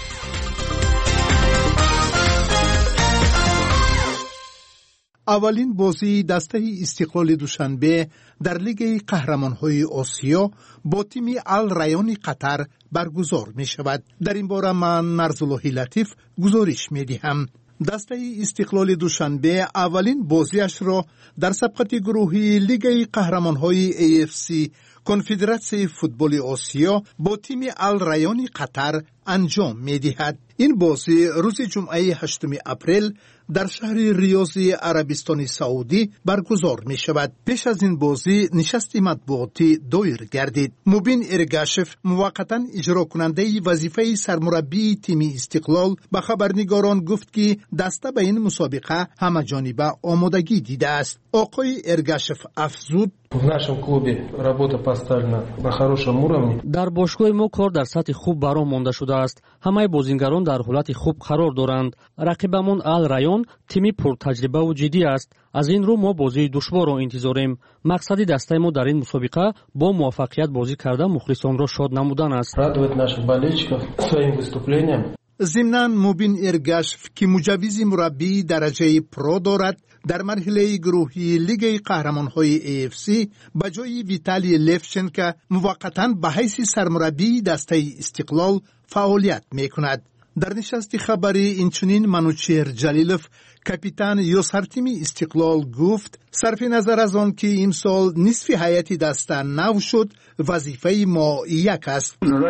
аввалин бозии дастаи истиқлоли Душанбе дар Лигаи Қаҳрамонҳои Осиё бо тими Ал-Райёни Қатар баргузор мешавад. дар ин бора ман Нарзуллоҳи Латиф гузориш медиҳам. дастаи истиқлоли Душанбе аввалин бозиашро дар сабқати гурӯҳи Лигаи Қаҳрамонҳои эй эф си Конфедератсияи футболи Осиё бо тими Ал-Райёни Қатар анҷом медиҳад. ин бозӣ рӯзи ҷумъаи ҳаштуми апрел дар шаҳри Риёзи Арабистони Саудӣ баргузор мешавад. пеш аз ин бозӣ нишасти матбуотӣ доир гардид. Мубин Эргашев, муваққатан иҷрокунандаи вазифаи сармураббии тими Истиқлол, ба хабарнигорон гуфт ки даста ба ин мусобиқа ҳамаҷониба омодагӣ дидааст. Оқои Эргашев афзуд: В нашем клубе работа поставлена на хорошем уровне. дар бошгоҳи мо кор дар сатҳи хуб баром монда шудааст. ҳамаи бозингарон дар ҳолати хуб қарор доранд. рақибамон Ал-Райён тими пуртаҷрибаву ҷиддӣ аст. аз ин рӯ мо бозии душворро интизорем. мақсади дастаи мо дар ин мусобиқа бо муваффақият бозӣ карда мухлисонро шод намудан аст. Радовать наших болельщиков своим выступлением. зимнан Мубин Эргашев, ки муҷаввизи мураббии дараҷаи про дорад, дар марҳилаи гурӯҳи Лигаи Қаҳрамонҳои эй эф си ба ҷои Виталий Левченко муваққатан ба ҳайси сармураббии дастаи Истиқлол фаъолият мекунад. дар нишасти хабарӣ инчунин Манучер Ҷалилов, капитан ё сартими Истиқлол гуфт: сарфи назар аз он ки имсол нисфи ҳайати даста нав шуд, вазифаи мо як аст.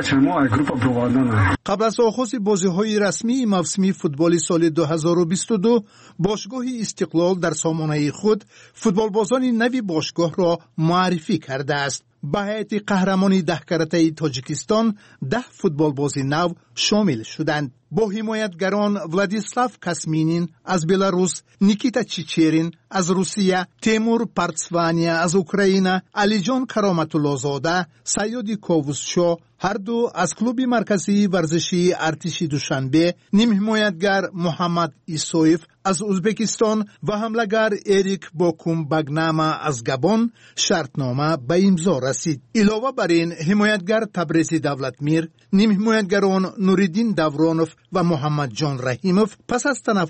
қабл аз оғози бозиҳои расмии мавсими футболи соли ду ҳазору бисту ду бошгоҳи Истиқлол дар сомонаи худ футболбозони нави бошгоҳро муаррифӣ кардааст. ба ҳайати қаҳрамони даҳкаратаи Тоҷикистон даҳ футболбози нав шомил шуданд. бо ҳимоятгарон Владислав Касминин аз Беларус, Никита Чичерин аз Русия, Темур Партсвания аз Украина, Алиҷон Кароматуллозода, Саёди Ковусшо ҳарду аз клуби марказии варзишии артиши Душанбе, нимҳимоятгар Муҳаммад Исоев аз Узбекистон ва ҳамлагар Эрик Бокум-Багнама аз Габон шартнома ба имзо расид. илова бар ин ҳимоятгар Табрези Давлатмир, нимҳимоятгарон Нуриддин Давронов ва Муҳаммадҷон Раҳимов пас аз танаффуси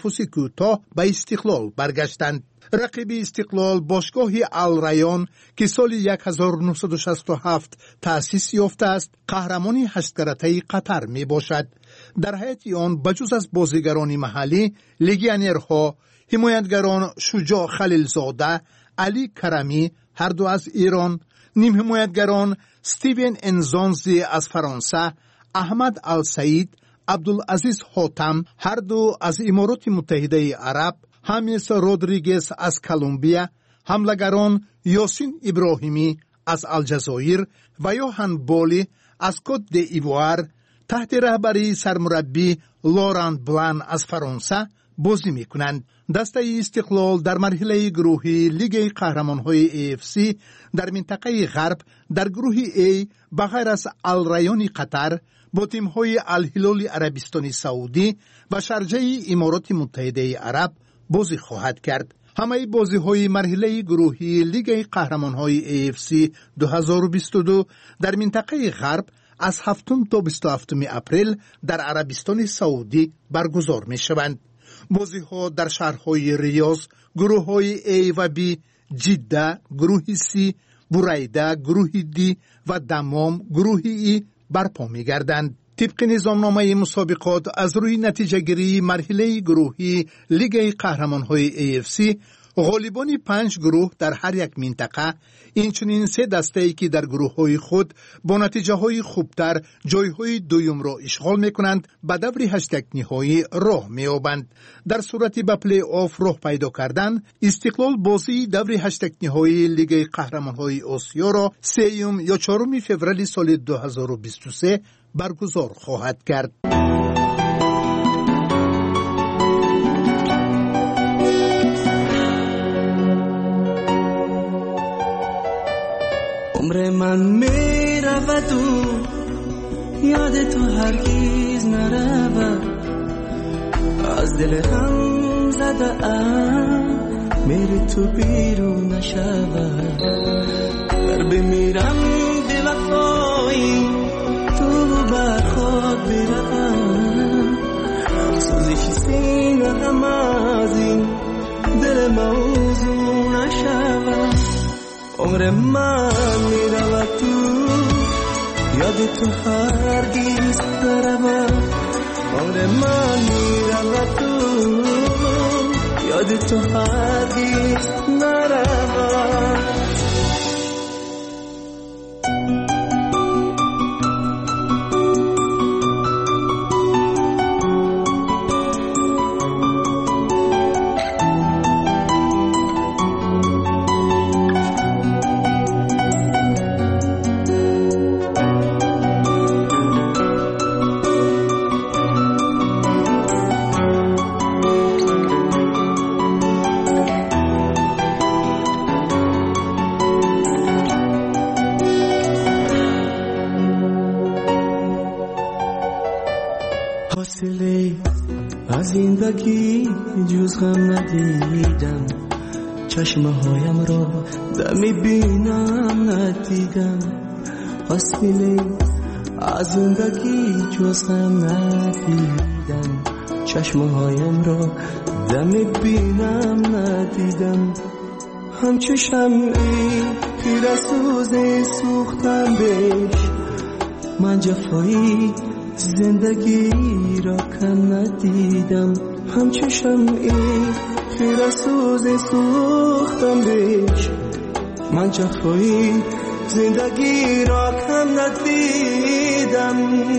کوتاه به استقلال برگشتند. رقیب استقلال باشگاه الریان که سال هزار و نهصد و شصت و هفت تأسیس یافته است، قهرمان هشت کرته قطر می باشد. در حیات آن بجز از بازیگران محلی، لگیونرها، حمایتگران شجاع خلیلزاده، علی کرمی هر دو از ایران، نیم حمایتگران استیون انزانزی از فرانسه، احمد السعید، عبدالعزیز حاتم هر دو از امارات متحده عرب، همیس رودریگز از کلمبیا، حملگران یاسین ابراهیمی از الجزایر و یوهان بولی از کت دی‌ایوار تحت رهبری سرمربی لوران بلان از فرانسه بازی می‌کنند. دسته استقلال در مرحله گروهی لیگ قهرمان‌های ای اف سی در منطقه غرب در گروه ای بغیر از الریان قطر با تیم‌های الهلال عربستان سعودی و شارجه امارات متحده عرب بازی خواهد کرد. همه بازی‌های مرحله گروهی لیگ قهرمان‌های ای اف سی دو هزار و بیست و دو در منطقه غرب از هفتم تا بیست و هفتم اپریل در عربستان سعودی برگزار می‌شوند. بازی‌ها در شهرهای ریاض، گروه‌های A و B، جده، گروه C، بریده، گروه D و دمام، گروه E برپا می‌گردند. طبق نظامنامه مسابقات از روی نتیجه گیری مرحله گروهی لیگ قهرمان‌های ای اف سی، غالبان پنج گروه در هر یک منطقه، اینچنین سه دسته‌ای که در گروه‌های خود با نتیجه‌های خوبتر جای‌های دوم را اشغال می‌کنند، به دور هشت نهایی راه می‌یابند. در صورتی به پلی آف راه پیدا کردن، استقلال بازی دور هشت نهایی لیگ قهرمان‌های آسیا را سوم یا چهارم فوریه سال دو هزار و بیست و سه برگزار خواهد کرد. عمر من می رود و یاد تو هرگیز نرود، از دل هم زده ام میری تو بیرون نشود. در بمیرم به وفایی تو بر خود بروم، سوزش سینه هم از این دل موضوع نشود. عمر من می رود تو یاد تو هرگیز نرود، عمر من می رود تو یاد تو هرگیز نرود. زندگی جز غم ندیدم، چشمه هایم را دمی بینم ندیدم. فاصله از زندگی جز غم ندیدم، چشمه هایم را دمی بینم ندیدم. همچو شمعی تیر سوزی سوختم بهش، من جفایی زندگی را کم ندیدم. همچو شمعی تیر سوزی سوختم بهش، من جفایی زندگی را کم ندیدم.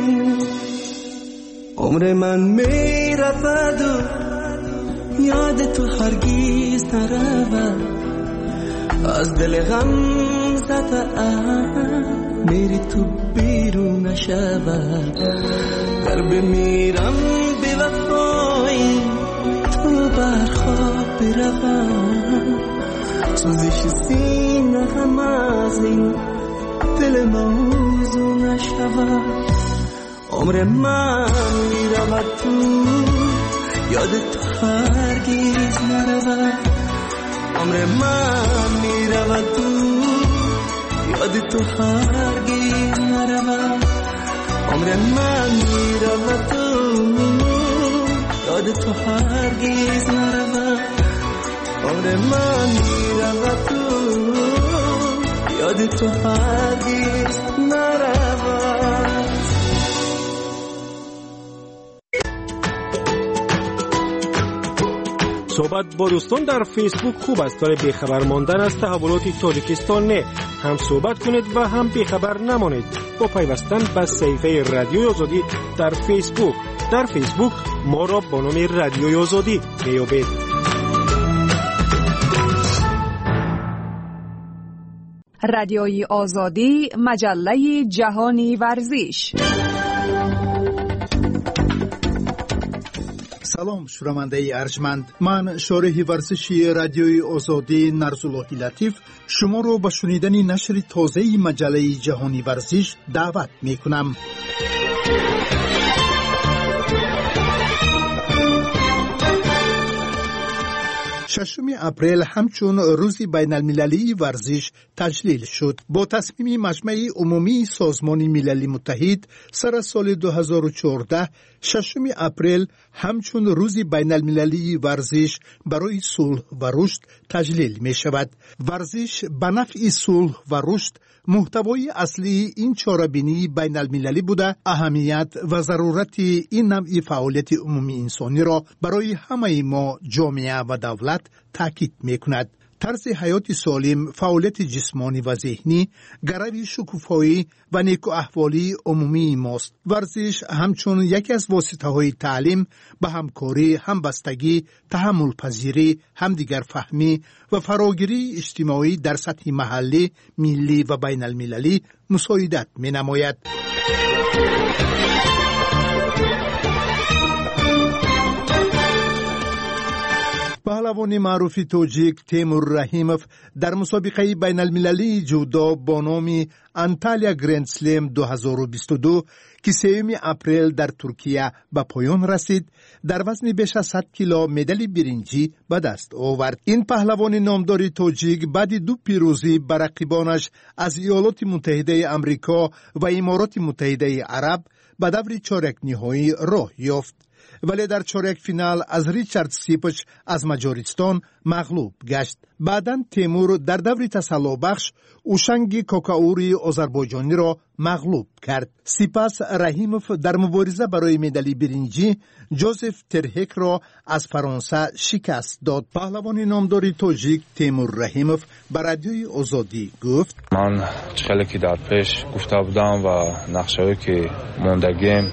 عمر من می رود و یاد تو هرگیز نرود، از دل غم زده ام میری تو بیرون نشود. در بمیرم به وفایی تو بر خواب بروم، سوزش سینه هم از این دل موضوع نشود. عمر من میرود تو یاد تو هرگیز نرود، عمر من میرود تو یاد تو هرگیز نرود. عمر من میرود تو یاد تو هرگز نرود آره من میرود تو یاد تو هرگز نرود صحبت با دوستان در فیسبوک خوب است ولی بیخبر ماندن از تحولات تاجیکستان نه. هم صحبت کنید و هم بیخبر نمانید با پیوستن به صفحه رادیوی آزادی در فیسبوک. در فیسبوک ما را با نام رادیوی آزادی بیابید. رادیوی آزادی، مجله جهانی ورزش. سلام شنونده ارجمند، من شارح ورزشی رادیوی آزادی نرزالله لطیف شما رو به شنیدن نشر تازه مجله جهانی ورزش دعوت می کنم. ششم اپریل همچون روز بین المللی ورزش تجلیل شد. با تصمیم مجمع عمومی سازمان ملل متحد سر سال دو هزار و چهارده ششم اپریل همچون روز بین المللی ورزش برای صلح و رشد تجلیل می شود. ورزش به نفع صلح و رشد محتوای اصلی این چاره‌بینی بین المللی بوده، اهمیت و ضرورت این نوع فعالیت عمومی انسانی را برای همه ما جامعه و دولت تاکید می‌کند. طرز حیات سالم، فعالیت جسمانی و ذهنی، گروی شکوفایی و نیکو احوالی عمومی ماست. ورزش همچون یکی از واسطه‌های تعلیم به همکاری، همبستگی، تحمل پذیری، همدیگر فهمی و فراگیری اجتماعی در سطح محلی، ملی و بین المللی مساعدت می‌نماید. پهلوان معروف تاجیک تیمور رحیموف در مسابقه بین المللی جودو با نام انتالیا گرند سلم دو هزار و بیست و دو که سوم اپریل در ترکیه به پایان رسید، در وزن بیش از صد کیلو مدال برنجی به دست آورد. این پهلوان نامدار تاجیک بعد دو پیروزی بر رقیبانش از ایالات متحده آمریکا و امارات متحده عرب به دور چهارک نهایی راه یافت، ولی در چهارک فینال از ریچارد سیپچ از مجارستان مغلوب گشت. بعداً تیمور در دور تسلا بخش اوشنگ کوکاوری آذربایجانی را مغلوب کرد. سپس رحیموف در مبارزه برای مدال برنجی جوزف ترهک را از فرانسه شکست داد. پهلوان نامدار تاجیک تیمور رحیموف به رادیوی آزادی گفت: من خیلی که در پیش گفته بودم و نقشه‌ای که موندگیم،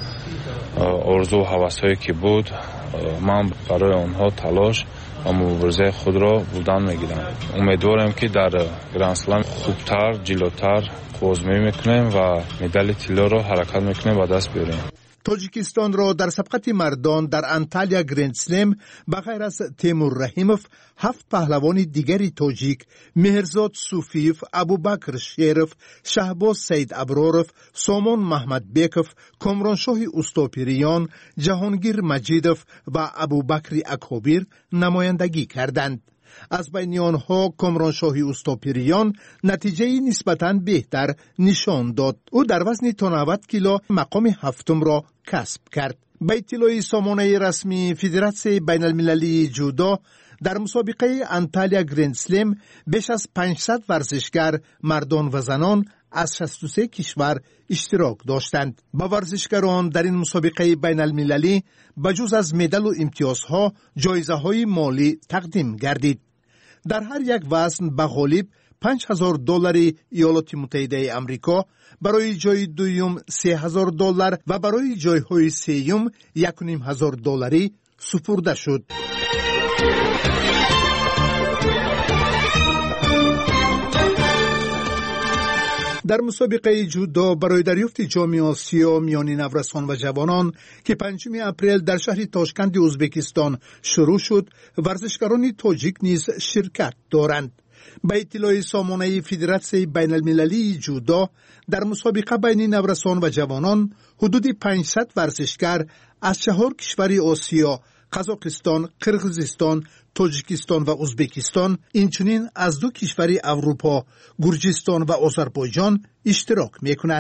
آرزو و هوس‌هایی که بود، من برای آنها تلاش و مبارزه خود را بردن میگیرم. امیدوارم که در گرند اسلم خوبتر، جلوتر بازجویی میکنیم و مدال طلا را حرکت میکنیم و دست بیاریم. تاجیکستان را در سبقت مردان در انتالیا گرند سلم بغیر از تیمور رحیموف هفت پهلوان دیگری تاجیک، مهرزاد صوفیف، ابوبکر شیرف، شهباز سید ابرارف، سامان محمد بیکف، کامرانشاه اوستاپیریان، جهانگیر مجیدف و ابوبکر اکابیر نمایندگی کردند. از بین آنها کامرانشاه اوستاپیریان نتیجه نسبتاً بهتر نشان داد. او در وزن تا نود کیلو مقام هفتم را کسب کرد. به اطلاع سامانه رسمی فدراسیون بین المللی جودو، در مسابقه انتالیا گرند سلم بیش از پانصد ورزشگر مردان و زنان از شصت و سه کشور اشتراک داشتند. با ورزشگران در این مسابقه بین المللی بجز از مدال و امتیازها جایزه های مالی تقدیم گردید. در هر یک وزن به غالب پنج هزار دلار ایالات متحده آمریکا، برای جای دوم سه هزار دلار و برای جایهای سوم یک و نیم هزار دلاری سپرده شد. در مسابقه جودو برای دریافت جام آسیا میان نورسان و جوانان که پنجم اپریل در شهر تاشکند ازبکستان شروع شد، ورزشکاران تاجیک نیز شرکت دارند. به اطلاع سامانه فدراسیون بین المللی جودو، در مسابقه بین نورسان و جوانان حدود پانصد ورزشکار از چهار کشور آسیا، قزاقستان، قرقیزستان، تاجیکستان و ازبکستان، اینچنین از دو کشور اروپا، گرجستان و آذربایجان اشتراک میکنند.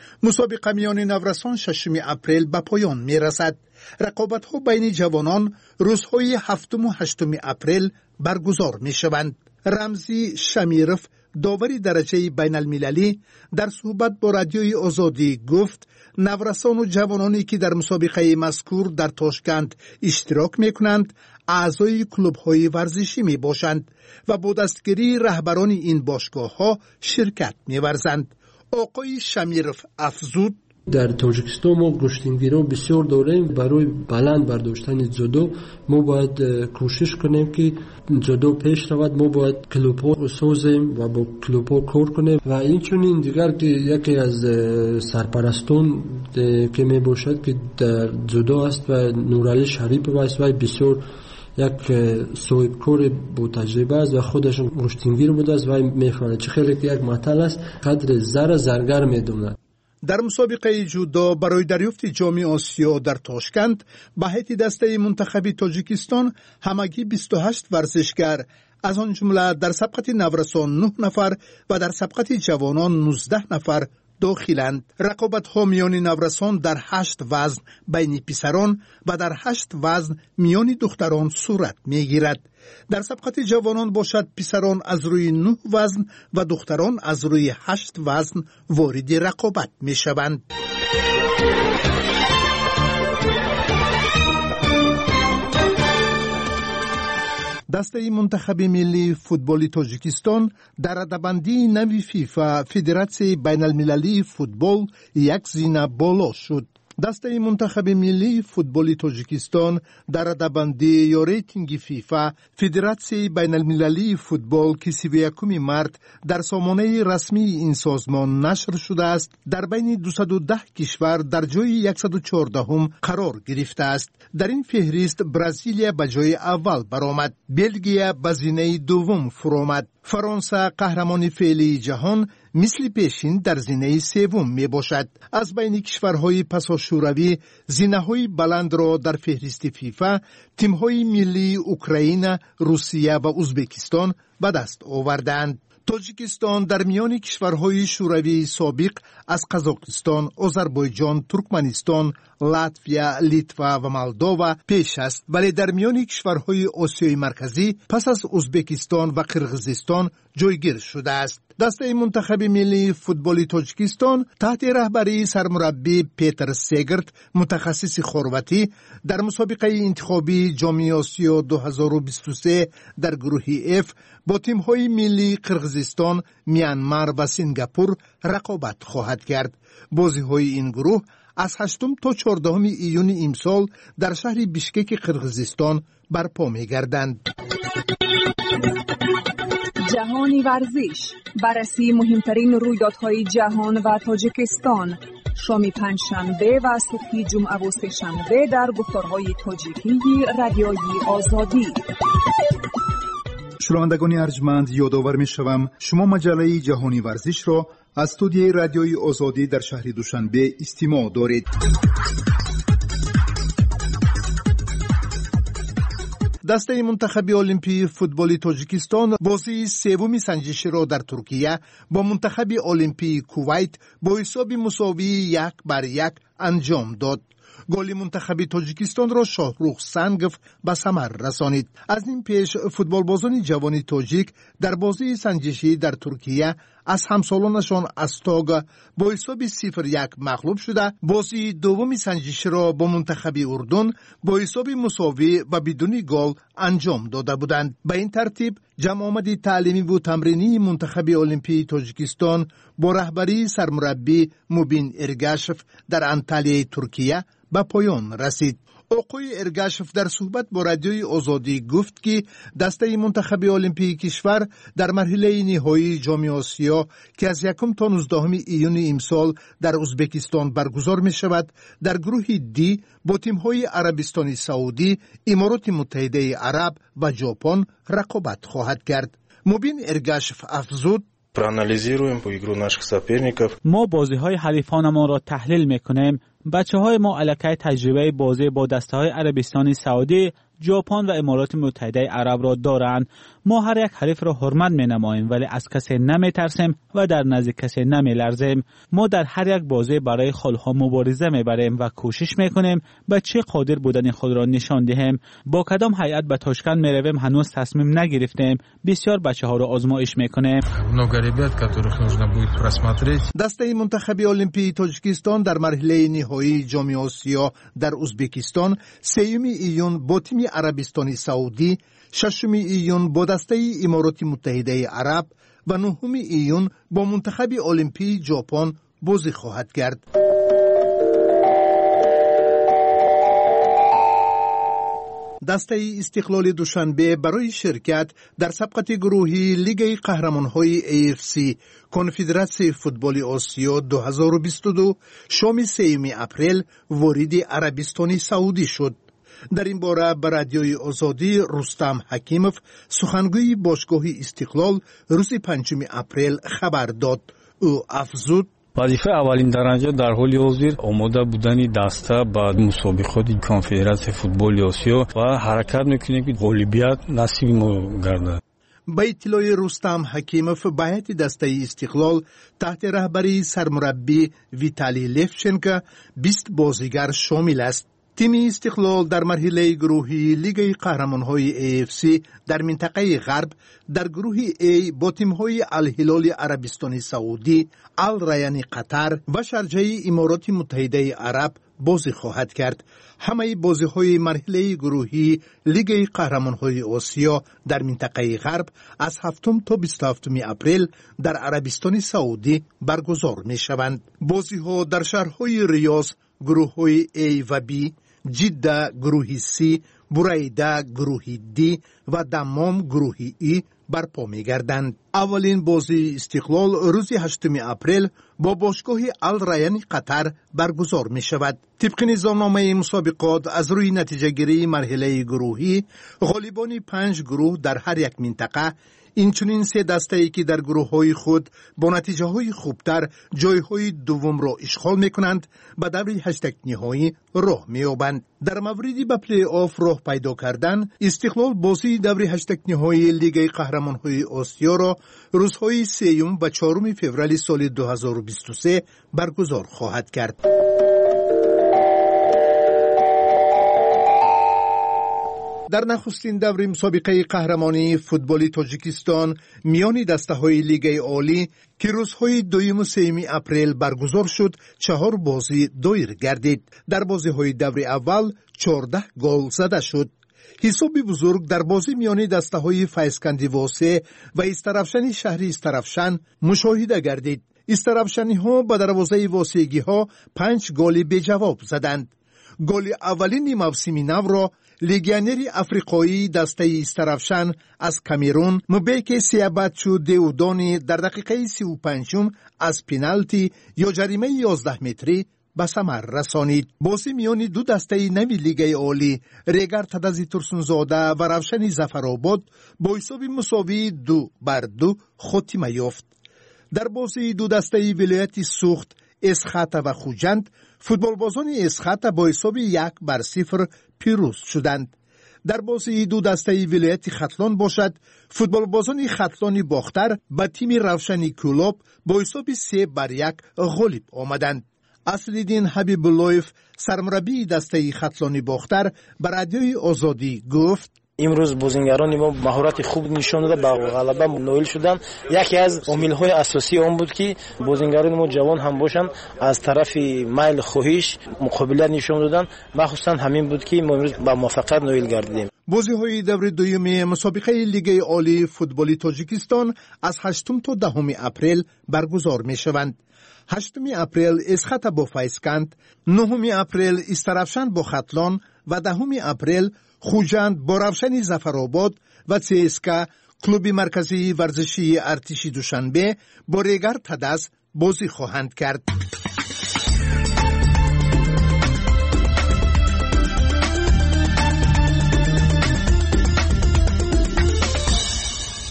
مسابقه میان نورسان ششم اپریل به پایان می رسد. رقابت ها بین جوانان روزهای هفتم و هشتم اپریل برگزار می شوند. رمزی شمیرف داوری درجه بین المللی در صحبت با رادیوی آزادی گفت نورسان و جوانانی که در مسابقه مذکور در تاشکند اشتراک می کنند اعضای کلوب های ورزشی می باشند و با دستگیری رهبران این باشگاه ها شرکت می ورزند. آقای شمیرف افزود در تاجیکستان ما گشتنگیران بسیار داریم. برای بلند برداشتن جودو ما باید کوشش کنیم که جودو پیش رود. ما باید کلوپا سازیم و با کلوپا کار کنیم و این چنین دیگر که یکی از سرپرستان که می باشد که در جودو است و نورعلی شریف است و بسیار یک صاحب کار با تجربه است و خودشون گشتنگیر بوده است و میفهمد چه خیلی که یک مطل است قدر زر زرگر میدوند. در مسابقه جودو برای دریافت جام آسیا در تاشکند به هیئت دسته منتخب تاجیکستان همگی بیست و هشت ورزشگر از آن جمله در سبقت نورسان نه نفر و در سبقت جوانان نوزده نفر داخلند. رقابت ها میان نورسان در هشت وزن بین پسران و در هشت وزن میان دختران صورت می گیرد. در سبقت جوانان باشد پسران از روی نه وزن و دختران از روی هشت وزن وارد رقابت می شوند. دسته منتخب ملی فوتبال تاجیکستان در رده‌بندی نوی فیفا فدراسیون بین المللی فوتبال یک زینه بالا شد. دسته منتخب ملی فوتبال تاجیکستان در رده‌بندی یا ریتینگ فیفا فدراسیون بین المللی فوتبال که سی و یکم مارس در سامانه رسمی این سازمان نشر شده است در بین دویست و ده کشور در جای صد و چهارده قرار گرفته است. در این فهرست برزیلیا به جای اول برآمد، بلژیک به زینه دوم فرآمد. فرانسه قهرمان فعلی جهان مثل پیشین در زینه سوم می باشد. از بین کشورهای پسا شوروی زینه‌های بلند را در فهرست فیفا تیم‌های ملی اوکراین، روسیه و ازبکستان به دست آوردند. تاجیکستان در میان کشورهای شوروی سابق از قزاقستان، آذربایجان، ترکمنستان، لاتویا، لیتوا و مولداوا پیش است، ولی در میان کشورهای آسیای مرکزی پس از ازبکستان و قرقیزستان جایگیر شده است. دسته منتخب ملی فوتبال تاجیکستان تحت رهبری سرمربی پیتر سیگرت متخصص خرواتی در مسابقه انتخابی جام آسیا دو هزار و بیست و سه در گروه اف با تیم‌های ملی قرقیزستان، میانمار و سنگاپور رقابت خواهد کرد. بازی‌های این گروه از هشتم تا چهاردهم ایون امسال در شهر بیشکک قرقیزستان برپا می‌گردند. جهانی ورزش، بررسی مهمترین رویدادهای جهان و تاجیکستان، شام پنجشنبه و صبح جمعه و سه‌شنبه در گفتارهای تاجیکی رادیوی آزادی. شنوندگان ارجمند، یادآور می‌شوم شما مجله جهانی ورزش را از استودیوی رادیوی آزادی در شهر دوشنبه استماع دارید. دسته منتخب المپی فوتبال تاجیکستان بازی سوم سنجشی را در ترکیه با منتخب المپی کویت با حساب مساوی یک بر یک انجام داد. گل منتخب تاجیکستان را شاهروخ سنگف به ثمر رسانید. از این پیش فوتبال بازان جوان تاجیک در بازی سنجشی در ترکیه از همسالانشان استاگ با حساب صفر یک مغلوب شده. بازی دومی سنجشی را با منتخب اردن با حساب مساوی و بدون گل انجام داده بودند. به این ترتیب جمع آمد تعلیمی و تمرینی منتخب المپی تاجیکستان با رهبری سرمربی موبین ارگاشف در انتالیه ترکیه به پایان رسید. آقای ارگاشف در صحبت با رادیوی آزادی گفت که دسته منتخب المپی کشور در مرحله نهایی جام آسیا که از یکم تا نوزدهم ایون امسال در ازبکستان برگزار می شود در گروه دی با تیم‌های عربستان سعودی، امارات متحده عرب و ژاپن رقابت خواهد کرد. موبین ارگاشف افزود: ما بازی‌های حریفانمان را تحلیل می‌کنیم بچه های ما علاقه تجربه بازی با دسته های عربستان سعودی، ژاپن و امارات متحده عرب را دارند. ما هر یک حریف را حرمت می نماییم ولی از کسی نمی ترسیم و در نزد کسی نمی لرزیم. ما در هر یک بازی برای خلها مبارزه می بریم و کوشش می کنیم به چه قادر بودن خود را نشان دهیم. با کدام هیئت به تاشکند می رویم هنوز تصمیم نگرفتیم. بسیار بچه ها را آزمایش می کنیم. دسته منتخب المپی تاجیکستان در مرحله نهایی جام آسیا در ازبکستان سوم ایون با تیم عربستان سعودی، ششم ایون با دسته امارات متحده عرب و نهم ایون با منتخب المپی ژاپن بازی خواهد کرد. دسته استقلال دوشنبه برای شرکت در سبقت گروهی لیگ قهرمان‌های ای اف سی کنفدراسیون فوتبال آسیا دو هزار و بیست و دو شام سوم اپریل وارد عربستان سعودی شد. در این باره به رادیوی آزادی رستم حکیمов سخنگوی باشگاه استقلال روز پنجم اپریل خبر داد. او افزود: وظیفه اولین درجه در حال حاضر آماده بودن دسته به مسابقات کنفدراسیون فوتبال آسیا و حرکت میکنه که غالبیت نصیب ما گردد. با اطلاع رستم حکیمов بیت دسته استقلال تحت رهبری سرمربی ویتالی لفچنکو بیست بازیگر شامل است. تیم استقلال در مرحله گروهی لیگ قهرمان‌های ای اف سی در منطقه غرب در گروه A با تیم‌های الهلال عربستان سعودی، الریان قطر و شارجه امارات متحده عرب بازی خواهد کرد. همه بازی‌های مرحله گروهی لیگ قهرمان‌های آسیا در منطقه غرب از هفتم تا بیست و هفتم اپریل در عربستان سعودی برگزار می‌شوند. بازی‌ها در شهرهای ریاض گروه‌های A و B، جده گروهی C، بریده گروهی D و دمام گروهی E برپا می‌گردند. اولین بازی استقلال روز هشتم اپریل با باشگاه الریان قطر برگزار می‌شود. طبق نظامنامه مسابقات از روی نتیجه گیری مرحله گروهی غالبان پنج گروه در هر یک منطقه، اینچنین سه دسته‌ای که در گروه‌های خود با نتیجه‌های خوبتر جای‌های دوم را اشغال می‌کنند به دور هشت نهایی راه می‌یابند. در موردی به پلی آف راه پیدا کردن، استقلال بازی دور هشت نهایی لیگ قهرمان‌های آسیا را روزهای سوم و چهارم فوریه سال دو هزار و بیست و سه برگزار خواهد کرد. در نخستین دور مسابقه قهرمانی فوتبال تاجیکستان میان دسته‌های لیگ عالی که روزهای دوم و سوم اپریل برگزار شد، چهار بازی دایر گردید. در بازی‌های دور اول چهارده گل زده شد. حساب بزرگ در بازی میان دسته‌های فیضکندی واسه و استرافشانی شهری استرافشان مشاهده گردید. استرافشانی‌ها به دروازه واسگی‌ها پنج گل به جواب زدند. گل اولین موسم نو را لیگیونر افریقایی دسته استرافشان از کامرون مبیک سیاباتچو دیودانی در دقیقه سی و پنجم از پنالتی یا جریمه یازده متری به ثمر رسانید. بازی میان دو دسته نوی لیگ عالی ریگر تدزی ترسونزاده و روشن ظفرآباد با حساب مساوی دو بر دو خاتمه یافت. در بازی دو دسته ولایت سوخت اسخاته و خوجند فوتبالبازان اسخاته با حساب یک بر صفر پیروز شدند. در بازی دو دسته ولایت ختلان باشد فوتبالبازان ختلانی باختر با تیم روشنی کلوب با حساب سه بر یک غالب آمدند. اصلالدین حبیب اللهیف سرمربی دسته ختلانی باختر به رادیوی آزادی گفت: امروز بازیگران ما مهارت خوب نشان داده، با غلبه نائل شدن. یکی از عامل‌های اساسی آن بود که بازیگران ما جوان هم باشند، از طرف میل خواهش مقابله نشان دادن. مخصوصا همین بود که ما امروز با موفقیت نائل گردیدیم. بازی‌های دور دوم مسابقه لیگ عالی فوتبال تاجیکستان از هشتم تا دهم اپریل برگزار می‌شوند. هشتم اپریل اسخاته با فیضکند، نهم اپریل استرافشان با ختلان و دهم اپریل خوجند با روشن ظفرآباد و سیسکا کلوب مرکزی ورزشی ارتش دوشنبه با ریگر تدز بازی خواهند کرد.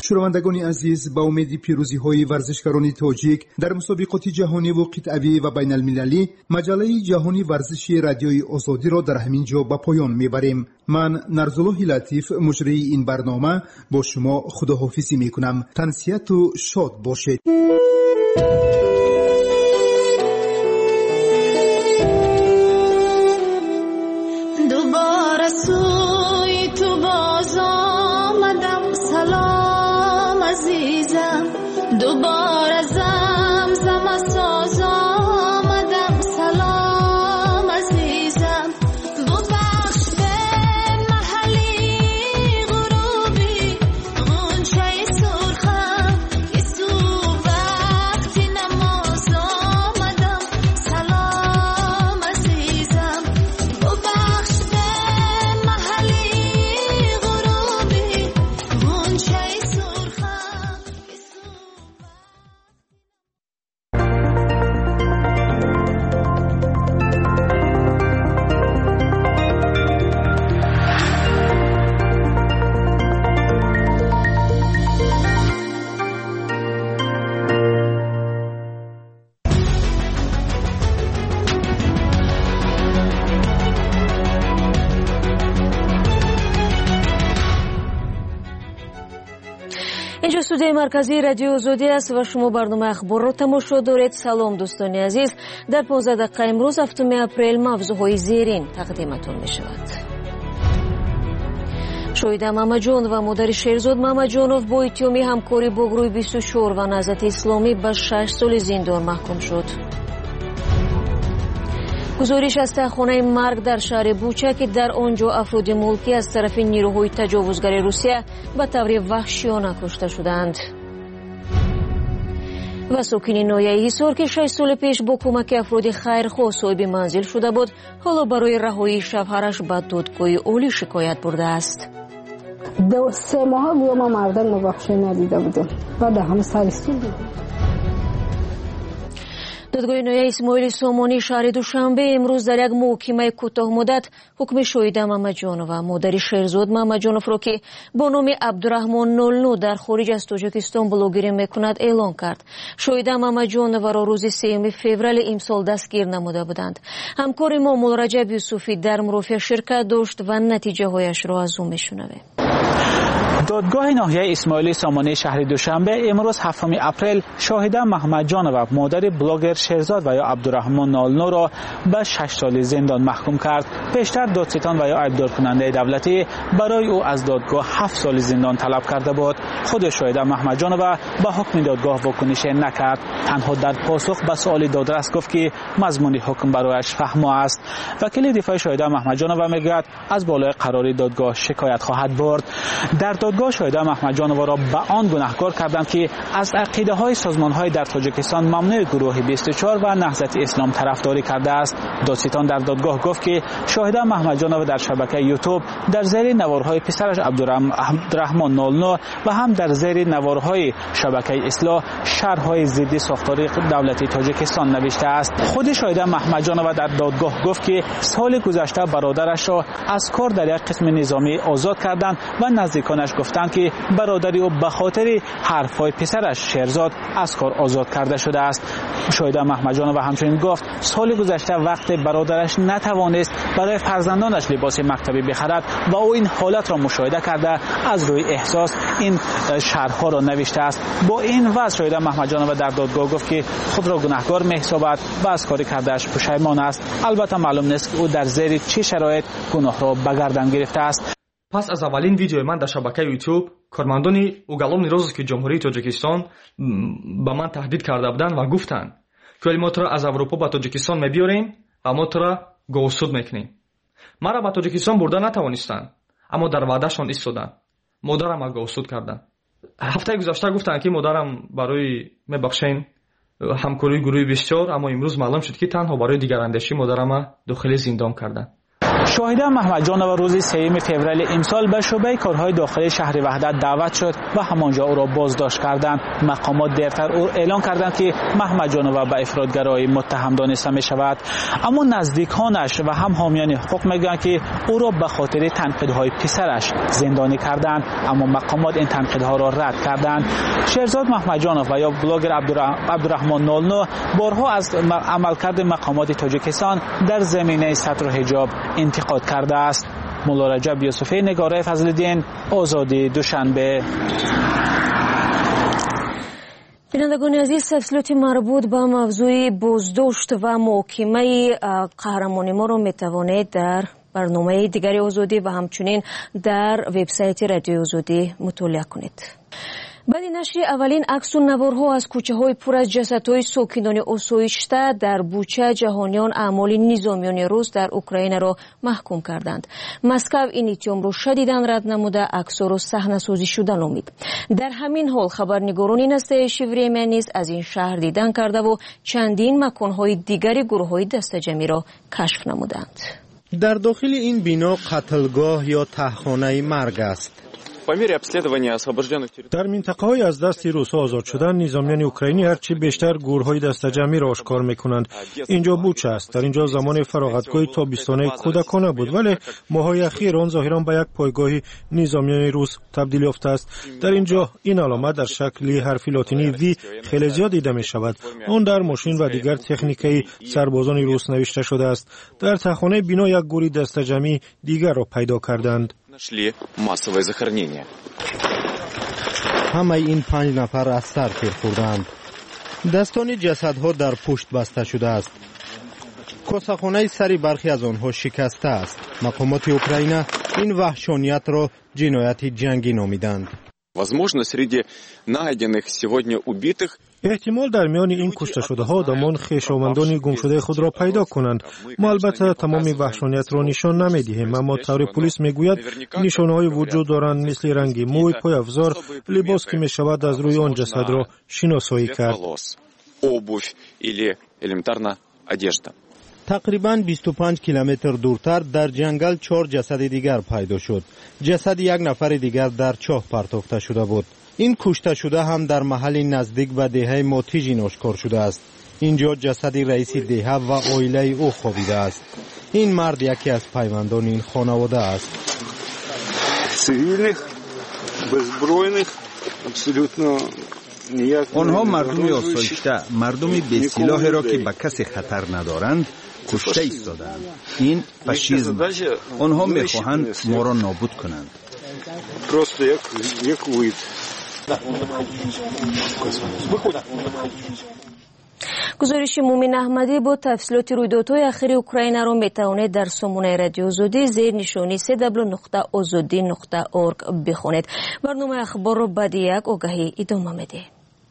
شنوندگان عزیز، با امید پیروزی های ورزشکاران تاجیک در مسابقات جهانی و قطعی و بین المللی، مجله جهانی ورزشی رادیوی آزادی را در همین جا به پایان میبریم. من نرزالله لطیف مجری این برنامه با شما خداحافظی میکنم. تنسیت و شاد باشید. دوباره زمزم ساز آمدم سلام عزیزم ببخش به محلی غروبی غنچه سرخم که سو وقتی نماز آمدم سلام عزیزم ببخش به محلی غروبی غنچه سرخم. اینجا استودیوی مرکزی رادیو آزادی است و شما برنامه اخبار را تماشا دارید. سلام دوستان عزیز، در پانزده دقیقه امروز هفتم اپریل موضوعهای زیرین تقدیمتان می شود. شویده محمدجان و مادر شیرزاد محمدجانوف با اتهام همکاری با گروه بیست و چهار و نهضت اسلامی به شش سال زندان محکوم شد. گزارش از تهخانه مرگ در شهر بوچه که در آنجا افراد ملکی از طرف نیروهای تجاوزگر روسیه به طور وحشیانه کشته شدند. و ساکن ناحیه حصار که شش سال پیش با کمک افراد خیرخواه صاحب منزل شده بود، حالا برای رهایی شوهرش به دادگاه عالی شکایت برده است. دو سه ماه بود ما مردم مبخشی ندیده بودیم و ده همه سرستی بود. دادگاه ناحیه اسماعیل سامانی شهر دوشنبه امروز در یک محاکمه کوتاه مدت حکم شویده محمدجانوف و مادر شیرزاد محمدجانوف را که با نام عبدالرحمن نول نه در خارج از تاجیکستان بلاگری میکند اعلام کرد. شویده محمدجانوف را روز سوم فوریه امسال دستگیر نموده بودند. همکار ما مولا رجب یوسفی در مرافعه شرکت داشت و نتیجه هایش را از او میشنویم. دادگاه ناحیه اسماعیل سامانی شهر دوشنبه امروز هفتم اپریل شاهده محمدجانوف و مادر بلاگر شیرزاد و یا عبدالرحمن نول نه را به شش سال زندان محکوم کرد. پیشتر دادستان و یا ایبدار کننده دولتی برای او از دادگاه هفت سال زندان طلب کرده بود. خود شاهده محمدجانوف به حکم دادگاه واکنش نکرد. تنها در پاسخ به سوال دادرس گفت که مضمون حکم برایش فهمه است. وکیل دفاع شاهده محمدجانوف میگوید از بالای قرار دادگاه شکایت خواهد برد. در دادگاه شاهده محمدجانوف را به آن گناهکار کردند که از عقیده های سازمان های در تاجیکستان ممنوع گروه بیست و چهار و نهضت اسلام طرفداری کرده است. دادستان در دادگاه گفت که شاهده محمدجانوف در شبکه یوتیوب در زیر نوارهای پسرش عبدالرحمن نول نه و هم در زیر نوارهای شبکه اصلاح شرح‌های ضد ساختار دولت تاجیکستان نوشته است. خود شاهده محمدجانوف در دادگاه گفت که سال گذشته برادرش را از کار در یک قسم نظامی آزاد کردند و نزدیکانش گفتند که برادری او به خاطر حرفهای پسرش شیرزاد از کار آزاد کرده شده است. شاهده محمدجانوف همچنین گفت سال گذشته وقت برادرش نتوانست برای فرزندانش لباس مکتبی بخرد و او این حالت را مشاهده کرده از روی احساس این شرح‌ها را نوشته است. با این وضع شاهده محمدجانوف در دادگاه گفت که خود را گناهکار می‌حسابد و از کار کرده‌اش پشیمان است. البته معلوم نیست که او در زیر چه شرایط گناه را به گردن گرفته است. پس از اولین ویدیوی من در شبکه یوتیوب کارمندان уголовный розыск جمهوری تاجیکستان به من تهدید کرده بودند و گفتند که ما تو را از اروپا به تاجیکستان می‌بیاریم و ما تو را گوسود میکنیم. مرا به تاجیکستان برده نتوانستند، اما در وعدهشان ایستادند. مادرم گوسود کردند. هفته گذشته گفتند که مادرم برای میبخشین همکاری گروه بیست و چهار، اما امروز معلوم شد که تنها برای دیگراندیشی مادرم داخل زندان کردند. شاهده محمد جانو روز سوم فوریه امسال به شعبه کارهای داخلی شهر وحدت دعوت شد و همانجا او را بازداشت کردند. مقامات دیرتر او اعلان کردند که محمد جانو به افراطگرایی متهم دانسته می شود، اما نزدیکانش و هم حامیان حقوق میگویند که او را به خاطر تنقیدهای پسرش زندانی کردند، اما مقامات این تنقیدها را رد کردند. شهرزاد محمد جانو و یا بلاگر عبدالرحمن نود و نه بارها از عملکرد مقامات تاجیکستان در زمینه ستر و حجاب انتقاد کرده است. مولا رجب یوسفی، نگاره فضل‌الدین، آزادی دوشنبه. بینندگان عزیز، تفصیلات مربوط به موضوع بازداشت و محاکمه قهرمان ما را میتوانید در برنامه دیگری آزادی و همچنین در وبسایت رادیو آزادی مطالعه کنید. بعد نشر اولین عکس و نوارها از کوچه های پر از جسدهای ساکنان آسایشته در بوچه جهانیان اعمال نظامیان روس در اوکراین را محکوم کردند. مسکو این اتهام را شدیداً رد نموده عکس‌ها را صحنه‌سازی شده نامید. در همین حال خبرنگاران نسته شیوریمن نیز از این شهر دیدن کرده و چندین مکان‌های دیگری گروه‌های دسته‌جمعی را کشف نمودند. در داخل این بنا قتلگاه یا تهخانه مرگ است. در منطقه‌های از دست روس‌ها آزاد شدن نظامیان اوکراینی هرچی بیشتر گورهای دسته‌جمعی را آشکار می‌کنند. اینجا بوچه است. در اینجا زمان فراغتگاه تابستانه کودکانه بود، ولی ماهای اخیر آن ظاهراً به یک پایگاه نظامیان روس تبدیل یافته است. در اینجا این علامت در شکل حرف لاتینی وی خیلی زیاد دیده می‌شود. آن در ماشین و دیگر تکنیک‌های سربازان روس نوشته شده است. در تهخانه بنا یک گوری دسته‌جمعی دیگر را پیدا کردند. همه این پنج نفر از سر تیر خوردند. دستان جسدها در پشت بسته شده است. کاسه‌خانه سری برخی از آنها شکسته است. مقامات اوکراین این وحشانیت را جنایت جنگی نامیدند. احتمال در میان این کشته شده ها دامان خویشاوندان گم شده خود را پیدا کنند. ما البته تمام وحشانیت را نشان نمیدهیم، اما طور پلیس میگوید نشانه های وجود دارند، مثل رنگ موی، پای افزار، لباس که می شود از روی آن جسد را شناسایی کرد. تقریباً بیست و پنج کیلومتر دورتر در جنگل چهار جسد دیگر پیدا شد. جسد یک نفر دیگر در چاه پرتافته شده بود. این کشته شده هم در محل نزدیک به دهه ماتیژین آشکار شده است. اینجا جسد رئیس دهه و عائله او خوابیده است. این مرد یکی از پیوندان این خانواده است. آنها مردم آسایشته، مردم بی سلاح را که به کسی خطر ندارند کشته ایستادند. این فاشیسم. آنها میخواهند ما را نابود کنند. گزارش مومن احمدی با تفصیلات رویدادهای اخیر اوکراین را میتوانید در سامانه رادیو آزادی زیر نشانی سی دبلیو نقطه آزادی نقطه اورگ بخوانید. برنامه اخبار را بعد یک آگهی ادامه میده.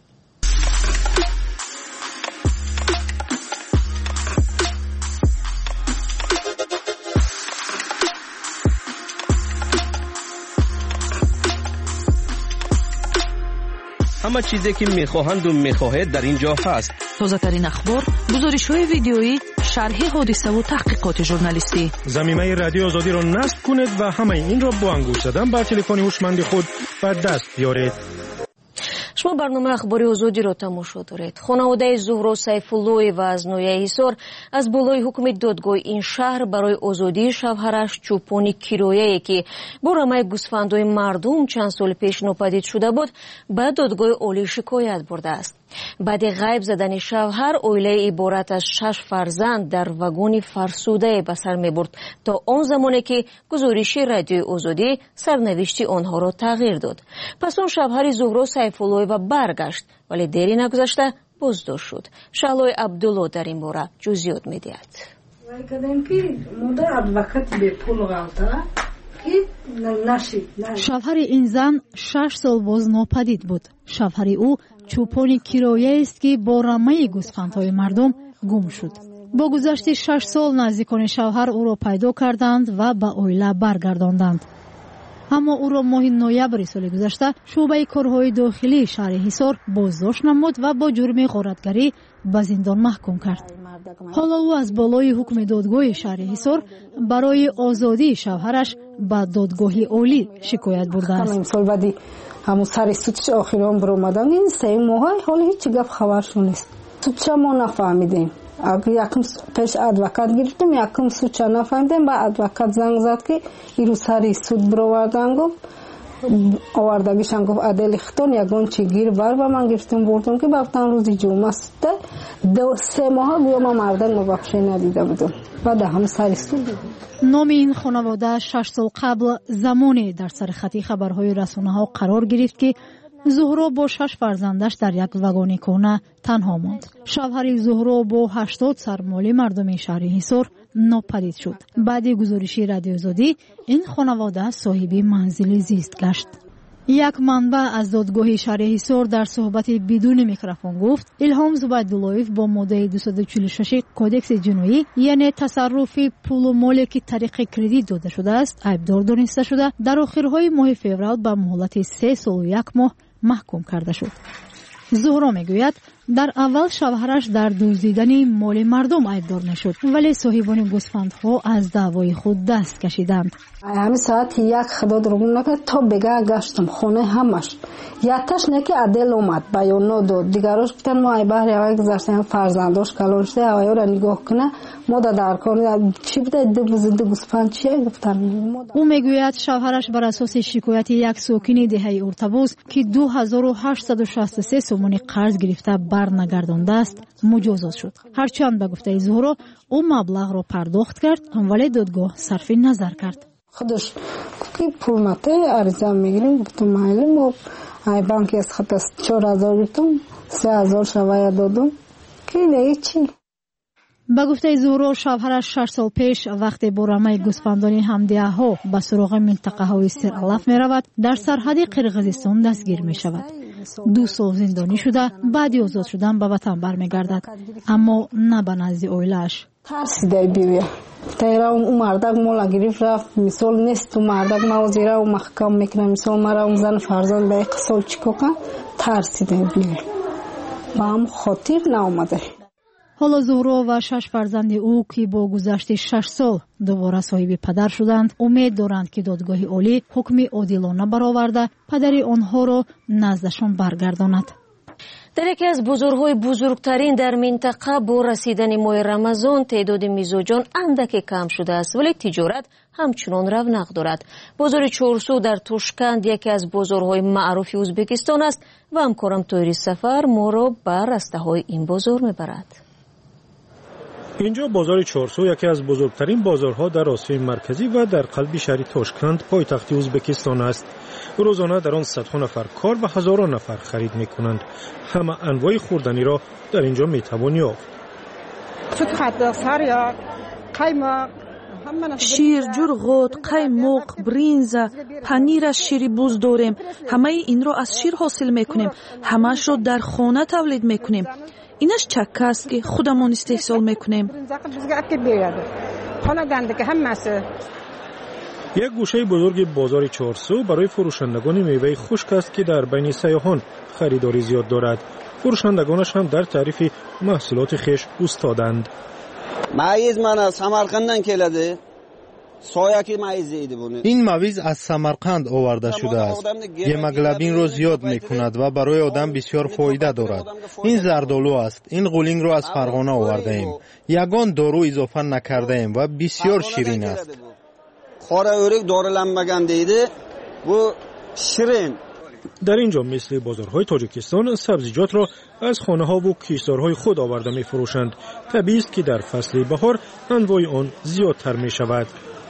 همه چیزی که میخواهند و میخواهید در اینجا هست. تازه ترین اخبار، گزارش‌های ویدیویی، شرح حادثه و تحقیقات ژورنالیستی. ضمیمه رادیو آزادی را نصب کنید و همه این را با انگشت زدن بر تلفن هوشمند خود به دست بیارید. شما برنامه اخباری آزادی را تماشا دارید. خانواده زهرا سیف‌اللهی و از نویه حصار از بالای حکم دادگاه این شهر برای آزادی شوهرش چوپانی کیرویه‌ای که با رمه گوسفندهای مردم چند سال پیش ناپدید شده بود به دادگاه عالی شکایت برده است. بعد غیب زدن شوهر، عائله عبارت از شش فرزند در واگن فرسوده به سر می‌برد تا آن زمانی که گزارش رادیو آزادی سرنوشت آنها را تغییر داد. پس آن شوهر زهرا سیف‌الله و برگشت، ولی دیری نگذشته بازداشت شد. شهلای عبدالله در این باره جزئیات می‌دهد. شوهر این زن شش سال باز ناپدید بود. شوهر او چوپانی کرایه است که با رمه گوسفندهای مردم گم شد. با گذشت شش سال نزدیکان شوهر او را پیدا کردند و به عائله برگرداندند. اما او را ماه نوامبر سال گذشته شعبه کارهای داخلی شهر حصار بازداشت نمود و با جرم غارتگری به زندان محکوم کرد. حالا او از بالای حکم دادگاه شهر حصار برای آزادی شوهرش به دادگاه عالی شکایت برده است. امسال بعدی همون سر سودش آخرام برآمدن این سه ماه حالا هیچ گپ خبرشون نیست. سودش ما نفهمیدیم. اگه یکم پیش ادوکات گرفتیم یکم سودش نفهمیدیم با ادوکات زنگ زد که ایرو سر سود برآوردن گفت آوردگیشان گفت عدل ختون یگان چی گیر بر با من گرفتیم بردم که بفتن روزی جمعه سوده دو سه ماه گویا ما مردن مبخشی ندیده بودم و ده هم سر سود دیدیم. نام این خانواده شش سال قبل زمانی در سر خطی خبرهای رسانه ها قرار گرفت که زهرا با شش فرزندش در یک واگن کهنه تنها ماند. شوهر زهرا با هشتاد سرمایه مردم شهر حصار ناپدید شد. بعد گزارش رادیو آزادی این خانواده صاحب منزل زیست گشت. یک منبع از دادگاه شهر حصار در صحبت بدون میکروفون گفت الهام زبیداللهیف با ماده دویست و چهل و شش کودکس جنایی یعنی تصرف پول و مالی که طریق کردیت داده شده است عیبدار دانسته شده در آخرهای ماه فوریه به مهلت سه سال و یک ماه محکوم کرده شد. زهرا میگوید در اول شوهرش در دزدیدن مال مردم عیبدار میشد ولی صاحبان گوسفندها از دعوای خود دست کشیدند. همین ساعت یک خدا درگون نکرد تا بگه گشتم خونه همش یتش نکی عدل اومد بیان نداد دیگراش گفتن ما ای بحر هوای گذاشتیم فرزنداش کلان شده هوایی را نگاه کنه ما در کار چی بوده دو زنده گوسفند چیه گفتن. او میگوید شوهرش بر اساس شکایت یک ساکن دهه ارتباط که دو هزار و هشتصد و شصت و سه سومانی قرض گرفته برنگردانده است مجازات شد. هرچند به گفته زهرا او مبلغ را پرداخت کرد ولی دادگاه صرف نظر کرد. خودش که پول مته عرضه میگیریم گفتم مایلیم و ای بانکی از خط است چهار هزار گفتم سه هزار شوایه دادم که دیگه چی. به گفته زهرا شوهرش شش سال پیش وقتی با رمه گوسفندان همدیه ها به سراغ منطقه های سر علف می رود در سرحد قرقیزستان دستگیر می شود. دو سال زندانی شده بعدی آزاد شدن به وطن برمیگردد اما نه به نزد اویلش. ترسیده بیویه تیرا اون مردک مولا گریف رفت مثال نیست تو مردک موزیره و محکم میکنه مثال مرا اون زن فرزند به یک سال چیکو کن ترسیده بیویه با هم خاطر نامده. حالا زهرا و شش فرزند او که با گذشت شش سال دوباره صاحب پدر شدند امید دارند که دادگاه عالی حکم عادلانه برآورده پدر آنها را نزدشان برگرداند. در یکی از بازارهای بزرگترین در منطقه با رسیدن ماه رمضان تعداد میزوجان اندکی کم شده است ولی تجارت همچنان رونق دارد. بازار چورسو در توشکند یکی از بازارهای معروف ازبکستان است و همکارم طاهر سفر ما را به رسته‌های این بازار میبرد. اینجا بازار چورسو یکی از بزرگترین بازارها در آسیای مرکزی و در قلب شهر توشکند پایتخت ازبکستان است. روزانه در آن صدها نفر کار و هزاران نفر خرید میکنند. همه انواع خوردنی را در اینجا میتوان یافت. شیر، جرغوت، قایماق، برنز، پنیر از شیر بز داریم. همه این را از شیر حاصل میکنیم. همه‌اش را در خانه تولید میکنیم. اینش چکه است که خودمان استحصال میکنیم. یک گوشه بزرگ بازار چورسو برای فروشندگان میوه خشک است که در بین سیاحان خریداری زیاد دارد. فروشندگانش هم در تعریف محصولات خویش استادند. مایز من از سمرقندن کلده. این مویز از سمرقند آورده شده است. گموگلوبین را زیاد می کند و برای آدم بسیار فایده دارد. این زردالو است. این قولینگ را از فرغانه آورده ایم. یگان دارو اضافه نکرده ایم و بسیار شیرین است. خاره اورک دارلنمگن دیده و شیرین. در اینجا مثل بازارهای تاجیکستان سبزیجات را از خانه ها و کشتزارهای خود آورده می فروشند. طبیعی است که در فصل بهار انواع آن زیادتر می شود.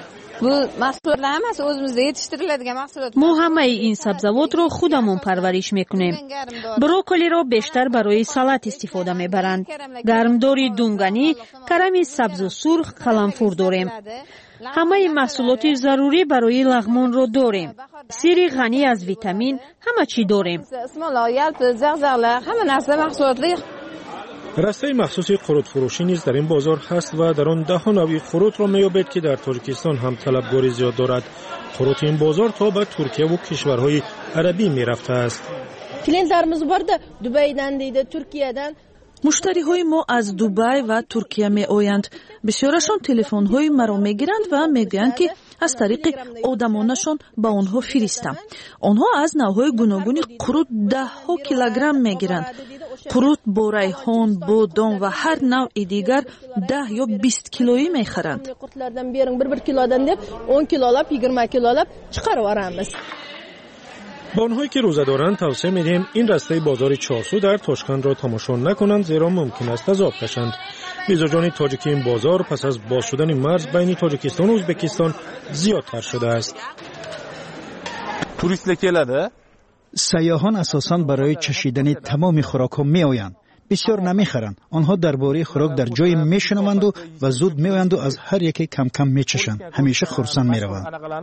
ما همه این سبزیجات را خودمون پرورش میکنیم. بروکلی را بیشتر برای سالاد استفاده میبرند. گرمداری دونگانی، کرم سبز و سرخ، قلمفور داریم. همه محصولات ضروری برای لغمان را داریم. سیر غنی از ویتامین، همه چی داریم. راسته مخصوص خرد فروشی نیز در این بازار هست و در آن ده ها نوع خرد را می‌یابید که در تاجیکستان هم طلبکاری زیاد دارد. خرد این بازار تا به ترکیه و کشورهای عربی می‌رفته است. کلینتlarimiz borda Dubaydan deydi, Turkiyadan. مشتری های ما از دبی و ترکیه می آیند. بسیارشان تلفن های مرا می گیرند و می گویند که از طریق آدمانشان با آنها فرستم. آنها از نوهای گوناگون قروت ده ها کیلوگرم می گیرند. قروت با ریحان، بادام و هر نوع دیگر ده یا بیست کیلویی می خرند. Qurtlardan bering bir bir kilodan deb o'n kilolab, yigirma kilolab chiqarib yuboramiz. با آنهایی که روزه دارند توصیه می‌دهیم این راسته بازار چارسو در تاشکند را تماشا نکنند، زیرا ممکن است عذاب کشند. میزبانی تاجیکی این بازار پس از باز شدن مرز بین تاجیکستان و ازبکستان زیادتر شده است. توریست keladi. سیاحان اساساً برای چشیدن تمام خوراک‌ها می‌آیند. بسیار نمی‌خرند. آنها درباره خوراک در جای میشنوند و, و زود می‌آیند و از هر یکی کم کم می‌چشند. همیشه خرسند می‌روند.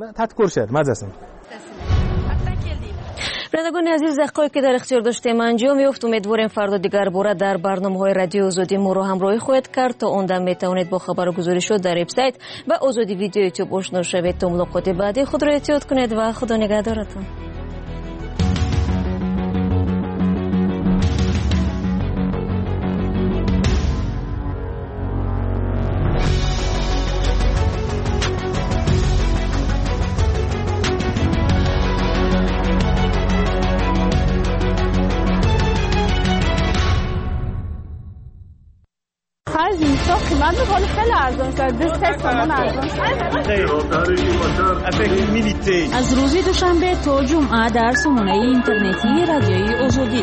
بینندگان عزیز، دقایقی که در اختیار داشتیم انجام یافت. امیدواریم فردا دیگر باره در برنامه‌های رادیو آزادی ما را همراهی خواهید کرد. تا اون دم میتوانید با خبرگزاری شد در وبسایت و آزادی ویدیو یوتیوب آشنا شوید. تا ملاقات بعدی خود را احتیاط کنید و خدا نگهدارتان. از روز دوشنبه تا جمعه در سامانه اینترنتی رادیوی آزادی.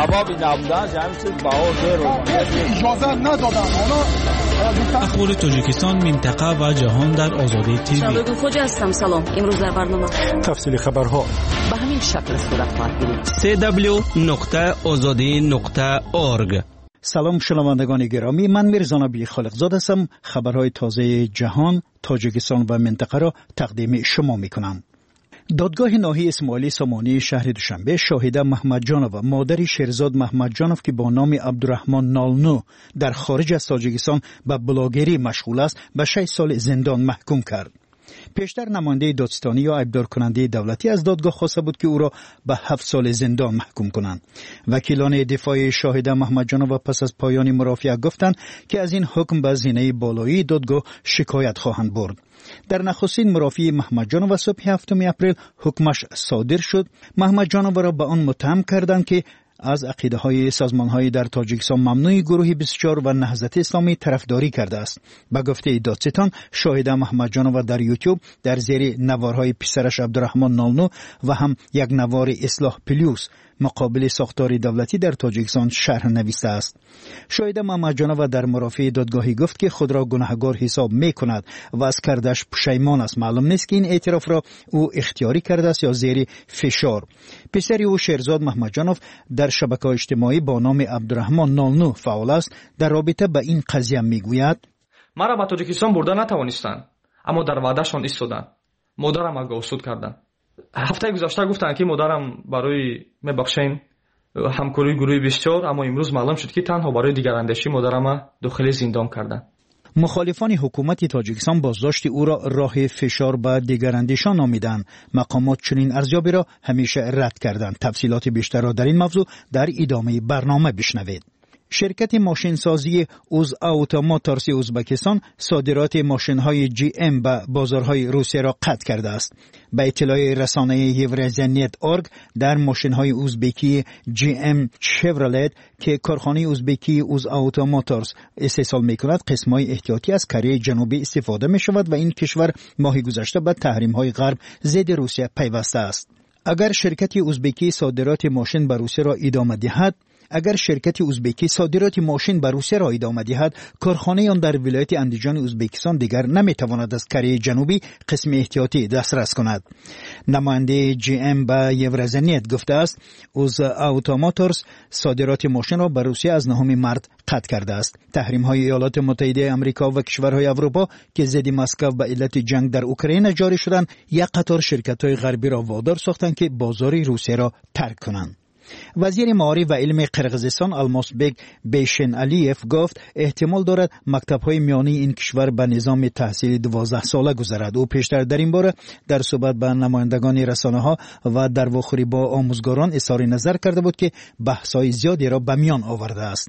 اخبار تاجیکستان، منطقه و جهان در آزادی تیوی. شبکه خوجا هستم. سلام. امروز در برنامه تفصیل خبرها به همین شکل صورت خواهد گرفت. سه دبلیو نقطه آزادی نقطه اورگ. سلام شنوندگان گرامی، من میرزا نبی خالقزاده هستم. خبرهای تازه جهان، تاجیکستان و منطقه را تقدیم شما میکنم. دادگاه ناحیه اسماعیلی سامانی شهر دوشنبه شاهده محمد جانو و مادر شیرزاد محمد جانوف که با نام عبدالرحمن نالنو در خارج از تاجیکستان به بلاگری مشغول است به شش سال زندان محکوم کرد. پیشتر نماینده دادستانی یا ایبدار کننده دولتی از دادگاه خواسته بود که او را به هفت سال زندان محکوم کنند. وکیلان دفاع شاهده محمد جانو پس از پایان مرافعه گفتند که از این حکم به زینه بالایی دادگاه شکایت خواهند برد. در نخستین مرافعه محمد جانو صبح هفتم اپریل حکمش صادر شد. محمد جانو را به آن متهم کردند که از عقیده های سازمان های در تاجیکستان ممنوع گروه بیست و چهار و نهضت اسلامی طرفداری کرده است. به گفته دادستان، شاهده محمد جانو در یوتیوب در زیر نوارهای پسرش عبدالرحمن نالنو و هم یک نوار اصلاح پلیوس مقابل ساختار دولتی در تاجیکستان شرح نویسته است. شاهده محمد جانو در مرافعه دادگاهی گفت که خود را گناهکار حساب می کند و از کردش پشیمان است. معلوم نیست که این اعتراف را او اختیاری کرده است یا زیر فشار. پسر او شیرزاد محمد جانو در شبکه اجتماعی با نام عبدالرحمن نالنو فعال است. در رابطه با این قضیه میگوید: مرا به تاجیکستان برده نتوانستند، اما در وعدهشان ایستادند. مادرم را گوسود کردند. هفته گذشته گفتند که مادرم برای میبخشین همکاری گروه بیست و چهار، اما امروز معلوم شد که تنها برای دیگراندیشی مادرم داخل زندان کردند. مخالفان حکومت تاجیکستان بازداشت او را راه فشار به دیگراندیشان نامیدند. مقامات چنین ارزیابی را همیشه رد کردند. تفصیلات بیشتر را در این موضوع در ادامه برنامه بشنوید. شرکت ماشینسازی اوز آوتو موتورز ازبکستان صادرات ماشین‌های جی ام به بازارهای روسیه را قطع کرده است. به اطلاع رسانه یورزنیت اورگ در ماشین‌های ازبکی جی ام شفرولت که کارخانه ازبکی اوز آوتو موتورز استحصال می‌کند، قسم‌های احتیاطی از کره جنوبی استفاده می‌شود و این کشور ماه گذشته به تحریم‌های غرب ضد روسیه پیوسته است. اگر شرکت ازبکی صادرات ماشین به روسیه را ادامه دهد اگر شرکت ازبکی صادرات ماشین به روسیه را ادامه دهد، کارخانه آن در ولایت اندیجان ازبکستان دیگر نمیتواند از کره جنوبی قسم احتیاطی دسترس کند. نماینده جی ام به یورزنیت گفته است اوز آوتو موتورز صادرات ماشین را به روسیه از نهم مارس قطع کرده است. تحریم های ایالات متحده آمریکا و کشورهای اروپا که ضد مسکو به علت جنگ در اوکراین جاری شدند، یک قطار شرکت های غربی را وادار ساختند که بازار روسیه را ترک کنند. وزیر معارف و علم قرقیزستان الماسبک بیشن علیف گفت احتمال دارد مکتب‌های میانی این کشور به نظام تحصیلی دوازده ساله گذرد. او پیشتر در این باره در صحبت با نمایندگان رسانه‌ها و در واخوری با آموزگاران اظهار نظر کرده بود که بحث‌های زیادی را به میان آورده است.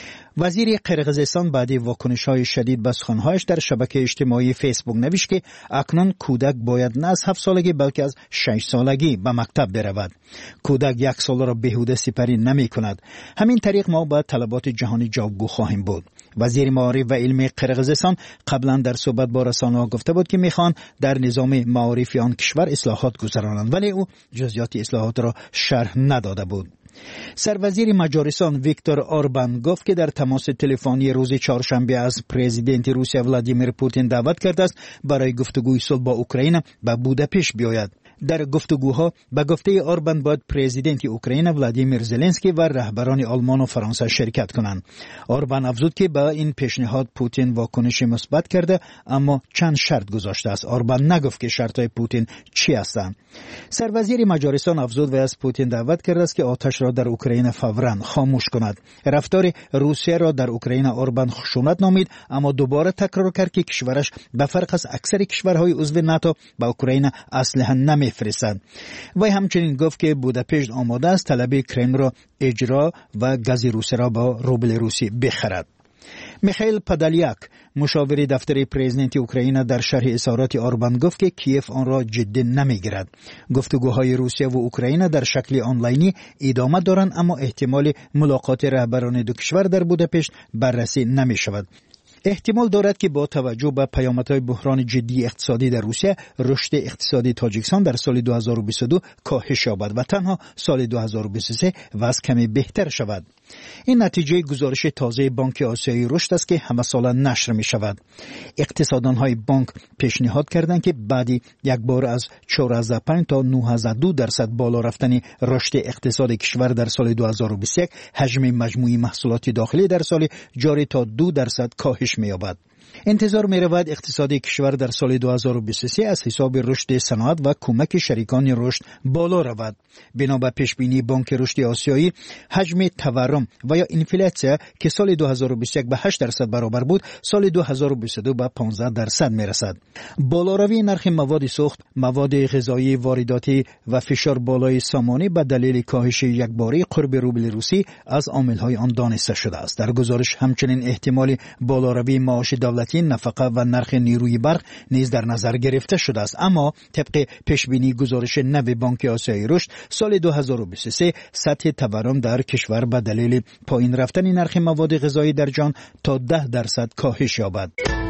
وزیر قرقیزستان بعد واکنش‌های شدید به سخن‌هایش در شبکه اجتماعی فیسبوک نوشت که اکنون کودک باید نه از هفت سالگی بلکه از شش سالگی به مکتب برود. کودک یک سال را بیهوده سپری نمی‌کند. همین طریق ما با طلبات جهانی جوابگو خواهیم بود. وزیر معارف و علم قرقیزستان قبلا در صحبت با رسانه‌ها گفته بود که می‌خواهند در نظام معارفی آن کشور اصلاحات گذرانند، ولی او جزئیات اصلاحات را شرح نداده بود. سروزیر مجارستان ویکتور اوربان گفت که در تماس تلفنی روز چهارشنبه از پرزیدنت روسیه ولادیمیر پوتین دعوت کرده است برای گفتگوی صلح با اوکراین به بوداپشت بیاید. در گفتگوها به گفته اوربان باید پرزیدنت اوکراین ولادیمیر زلنسکی و رهبران آلمان و فرانسه شرکت کنند. اوربان افزود که با این پیشنهاد پوتین واکنش مثبت کرده، اما چند شرط گذاشته است. اوربان نگفت که شرطهای پوتین چی هستند. سروزیر مجارستان افزود و از پوتین دعوت کرده است که آتش را در اوکراین فوراً خاموش کند. رفتار روسیه را در اوکراین اوربان خشونت نامید، اما دوباره تکرار کرد که کشورش به فرق از اکثر کشورهای عضو ناتو به اوکراین اسلحه نمیفرستد. وی همچنین گفت که بوداپشت آماده است طلب کرملین را اجرا و گاز روسی را با روبل روسی بخرد. میخائیل پادالیاک مشاور دفتر پرزیدنت اوکراین در شرح اظهارات اوربان گفت که کیف آن را جدی نمیگیرد. گفتگوهای روسیه و اوکراین در شکل آنلاینی ادامه دارند، اما احتمال ملاقات رهبران دو کشور در بوداپشت بررسی نمی شود. احتمال دارد که با توجه به پیامدهای بحران جدی اقتصادی در روسیه، رشد اقتصادی تاجیکستان در سال دو هزار و بیست و دو کاهش یابد و تنها سال دو هزار و بیست و سه وضع کمی بهتر شود. این نتیجه گزارش تازه بانک آسیایی رشد است که همه ساله نشر می شود. اقتصاددانهای بانک پیشنهاد کردند که بعدی یک بار از چهارده و پنج تا نه و دو درصد بالا رفتن رشد اقتصاد کشور در سال دو هزار و بیست و یک، حجم مجموعی محصولات داخلی در سال جاری تا دو درصد کاهش می یابد. انتظار می رود اقتصاد کشور در سال دو هزار و بیست و سه از حساب رشد صنعت و کمک شریکان رشد بالا رود. بنا به پیش بینی بانک رشد آسیایی، حجم تورم و یا انفلاسیون که سال دو هزار و بیست و یک به هشت درصد برابر بود، سال دو هزار و بیست و دو به پانزده درصد می رسد. بالاروی نرخ مواد سوخت، مواد غذایی وارداتی و فشار بالای سامانه به دلیل کاهش یکباره قرب روبل روسی از عامل‌های آن دانسته شده است. در گزارش همچنین احتمال بالاروی معاش دولتی، نفقه و نرخ نیروی برق نیز در نظر گرفته شده است، اما طبق پیشبینی گزارش نو بانک آسیایی رشد، سال دو هزار و بیست و سه سطح تورم در کشور به دلیل پایین رفتن نرخ مواد غذایی در جهان تا ده درصد کاهش یابد.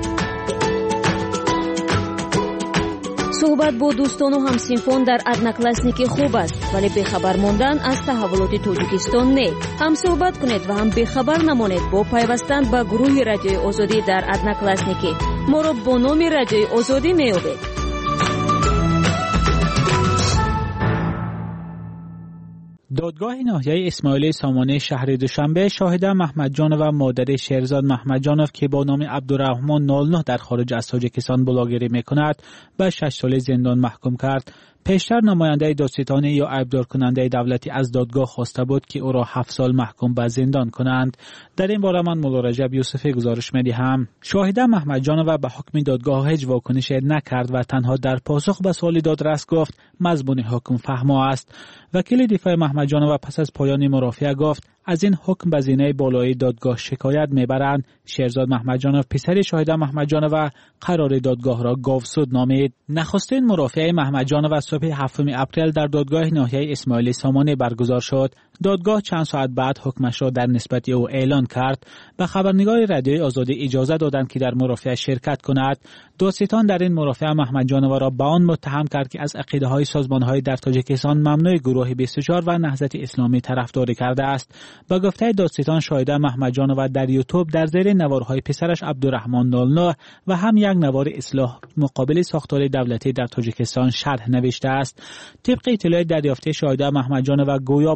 صحبت با دوستان و همسینفان در ادناکلاسنیکی خوب است، ولی بخبر ماندن از تحولات تاجیکستان نه. هم صحبت کنید و هم بخبر نمانید با پیوستن به گروه رادیوی آزادی در ادناکلاسنیکی. ما را با نام رادیوی آزادی میابید. دادگاه ناحیه اسماعیلی سامانه شهر دوشنبه شاهده محمد جانو و مادر شهرزاد محمد جانو که با نام عبدالرحمن نود و نه در خارج از تاجیکستان بلاگری میکند به شش سال زندان محکوم کرد. پیشتر نماینده دادستانی یا عیبدار کننده دولتی از دادگاه خواسته بود که او را هفت سال محکوم به زندان کنند. در این باره من مولا رجب یوسفی گزارش می‌دهم. شاهده محمد جانو به حکم دادگاه هیچ واکنش نکرد و تنها در پاسخ به سوال دادرس گفت مضمون حکم فهما است. وکیل دفاع محمد جانو پس از پایان مرافعه گفت از این حکم به زینه بالای دادگاه شکایت میبرند. شهرزاد محمد جانو پسر شاهده محمد جانو قرار دادگاه را گاوسود نامید. نخستین مرافعه محمد جانو صبح هفتم اپریل در دادگاه ناحیه اسماعیلی سامانه برگزار شد. دادگاه چند ساعت بعد حکمش را در نسبت او اعلان کرد. به خبرنگار رادیوی آزادی اجازه دادند که در مرافعه شرکت کند. دادستان در این مرافعه محمد جانو را به آن متهم کرد که از عقیده‌های سازمان‌های در تاجیکستان ممنوع گروه بیست و چهار و نهضت اسلامی طرفداری کرده است. با گفته دادستان شاهده محمد جانو در یوتیوب در زیر نوارهای پسرش عبدالرحمن نود و نه و هم یک نوار اصلاح مقابل ساختار دولتی در تاجیکستان شرح نوشته است. طبق اطلاع دریافته شاهده محمد جانو گویا بعد ماه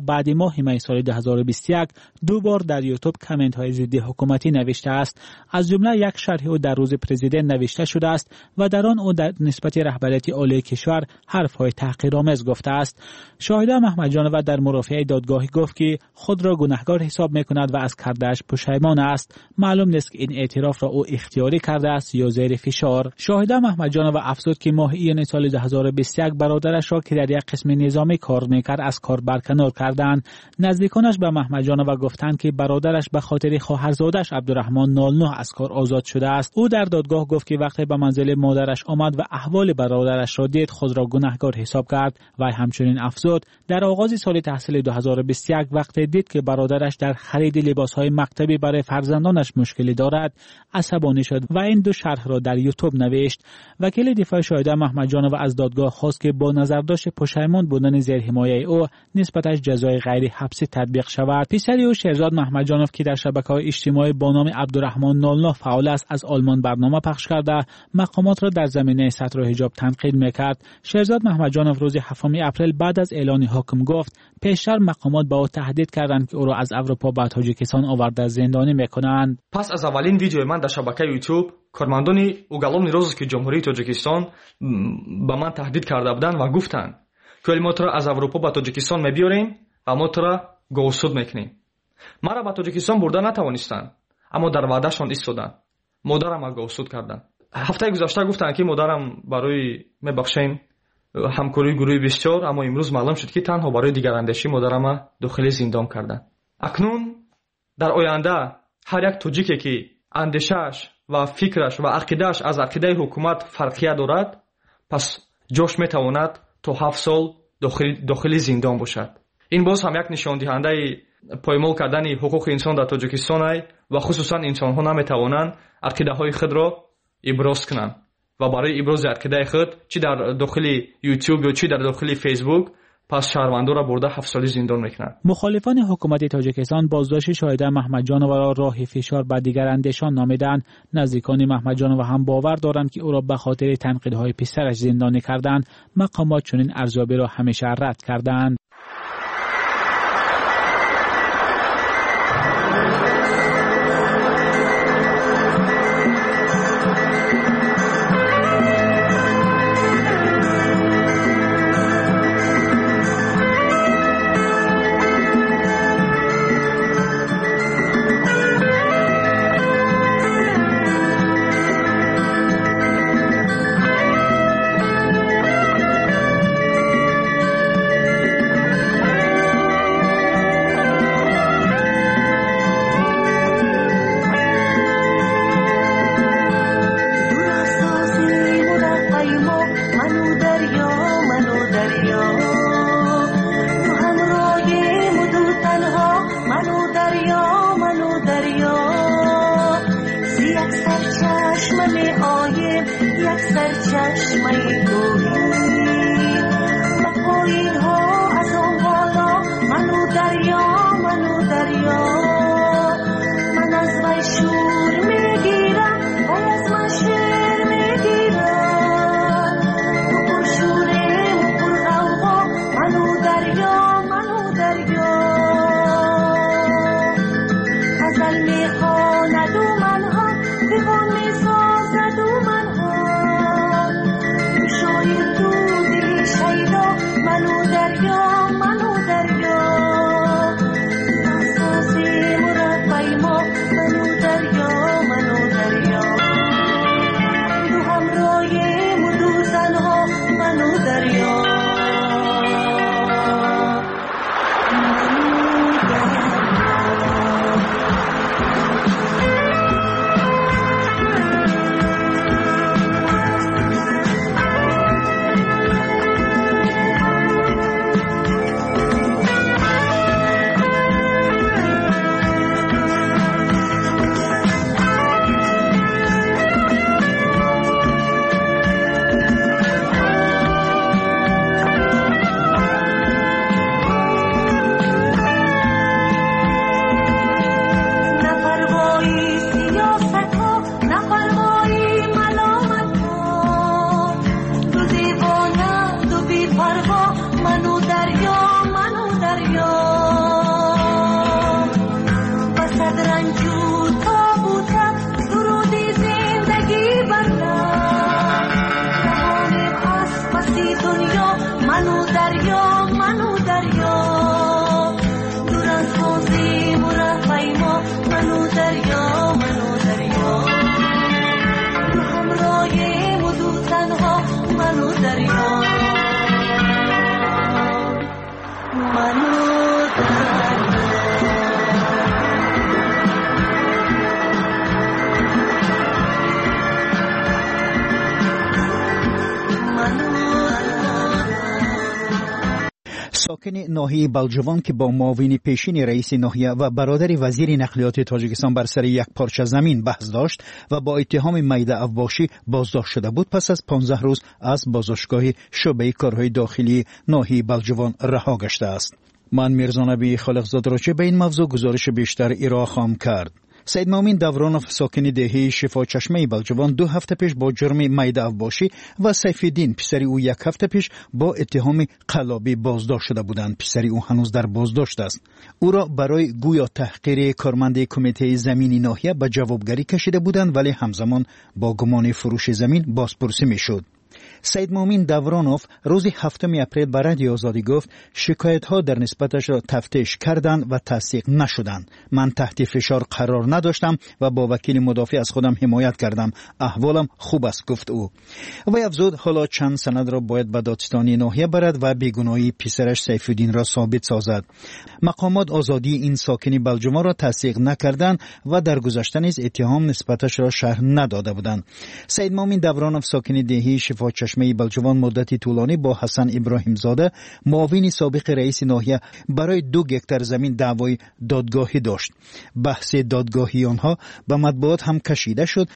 ماه می سال دو هزار و بیست و یک دو بار در یوتیوب کامنت های ضد حکومتی نوشته است. از جمله یک شرح او در روز پرزیدنت نوشته شده است و در آن او در نسبت رهبریت عالی کشور حرف های تحقیرآمیز گفته است. شاهده محمد جانور در مرافعه دادگاهی گفت که خود را گناهکار حساب می‌کند و از کرده‌اش پشیمان است. معلوم نیست که این اعتراف را او اختیاری کرده است یا زیر فشار. شاهده محمد جانور افزود که ماه ایان سال دو هزار و بیست و یک برادرش را که در یک قسم نظامی کار می‌کرد از کار برکنار کردند. نزدیکانش به محمد جانور گفتند که برادرش به خاطر خواهرزادش عبدالرحمن نالنو از کار آزاد شده است. او در دادگاه گفت که وقتی به منزل مادرش آمد و احوال برادرش را دید خود را گناهکار حساب کرد و همچنین افزود در آغاز سال تحصیل دو هزار و بیست و یک وقتی دید که برادرش در خرید لباس‌های مکتبی برای فرزندانش مشکلی دارد عصبانی شد و این دو شرح را در یوتیوب نوشت. وکیل دفاع شاهده محمد جانور از دادگاه خواست که با نظرداشت پشیمان بودن زیر حمایه او نسبتش جزای غیر حبسی تطبیق شود. پسر او شهرزاد محمد جانور که در شبکه‌های اجتماعی با نام عبدالرحمن نالنو فعال است از آلمان برنامه پخش کرده مقامات را در زمینه ستر و حجاب تنقید میکرد. شهرزاد محمد جانور روز هفتم اپریل بعد از اعلان حکم گفت پیشتر مقامات با او تهدید کردند که او را از اروپا به تاجیکستان آورده زندانی میکنند. پس از اولین ویدیو من در شبکه یوتیوب کارمندان уголовный розыск جمهوری تاجیکستان به من تهدید کرده بودند و گفتند که ما تو را از اروپا به تاجیکستان میبیاریم و ما تو را گوسود میکنیم. مرا به تاجیکستان برده نتوانستند اما در وعدهشان ایستادند. مادرم گوسود کردند. هفته گذشته گفتند که مادرم برای میبخشین همکاری گروهی بسیار، اما امروز معلوم شد که تنها برای دیگر اندیشی مادرم داخل زندان کردند. اکنون در آینده هر یک توجیکی که اندیشش و فکرش و عقیدهش از عقیده حکومت فرقیت دارد پس جاش میتواند تا هفت سال داخل, داخل زندان باشد. این باز هم یک نشان دهنده پایمال کردن حقوق انسان در تاجیکستان و خصوصا انسان ها نمیتوانند عقیده های خود را ابراز کنند و برای ابراز عقیده خود چی در داخل یوتیوب یا چی در داخل فیسبوک پس شهروندان را برده هفت سالی زندان میکنند. مخالفان حکومت تاجیکستان بازداشت شاهده محمد جانور را راه فشار بر دیگر اندیشان نامیدند. نزدیکان محمد جانور هم باور دارند که او را به خاطر تنقیدهای پسرش زندانی کردند. مقامات چنین ارزیابی را همیشه رد کردند. شاید ساکن ناحیه بلجوان که با معاون پیشین رئیس ناحیه و برادر وزیر نقلیات تاجیکستان بر سر یک پارچه زمین بحث داشت و با اتهام میده افباشی بازداشت شده بود، پس از پانزده روز از بازداشتگاه شعبه کارهای داخلی ناحیه بلجوان رها گشته است. من میرزا نبی خالقزاد راجع به این موضوع گزارش بیشتر ارائه خواهم کرد. سید مامین دورانوف ساکن دهه شفا چشمه بلجوان دو هفته پیش با جرم میده افباشی و سیفالدین پسری او یک هفته پیش با اتهام قلابی بازداشت شده بودند. پسری او هنوز در بازداشت است. او را برای گویا تحقیر کارمند کمیته زمینی ناحیه به جوابگری کشیده بودند، ولی همزمان با گمان فروش زمین بازپرسی میشد. سید مامین دورانوف روز هفتم اپریل به رادیو آزادی گفت شکایت ها در نسبتش را تفتیش کردند و تصدیق نشدند. من تحت فشار قرار نداشتم و با وکیل مدافع از خودم حمایت کردم. احوالم خوب است، گفت او. و افزود حالا چند سند را باید به دادستانی ناحیه برد و بیگناهی پسرش سیفالدین را ثابت سازد. مقامات آزادی این ساکن بلجوان را تصدیق نکردند و در گذشته نیز اتهام نسبتش را شرح نداده بودند. سید مامین دورانوف ساکن دهه شفا چشمه بلجوان مدتی طولانی با حسن ابراهیم زاده معاون سابق رئیس ناحیه برای دو گکتر زمین دعوای دادگاهی داشت. بحث دادگاهی آنها به مطبوعات هم کشیده شد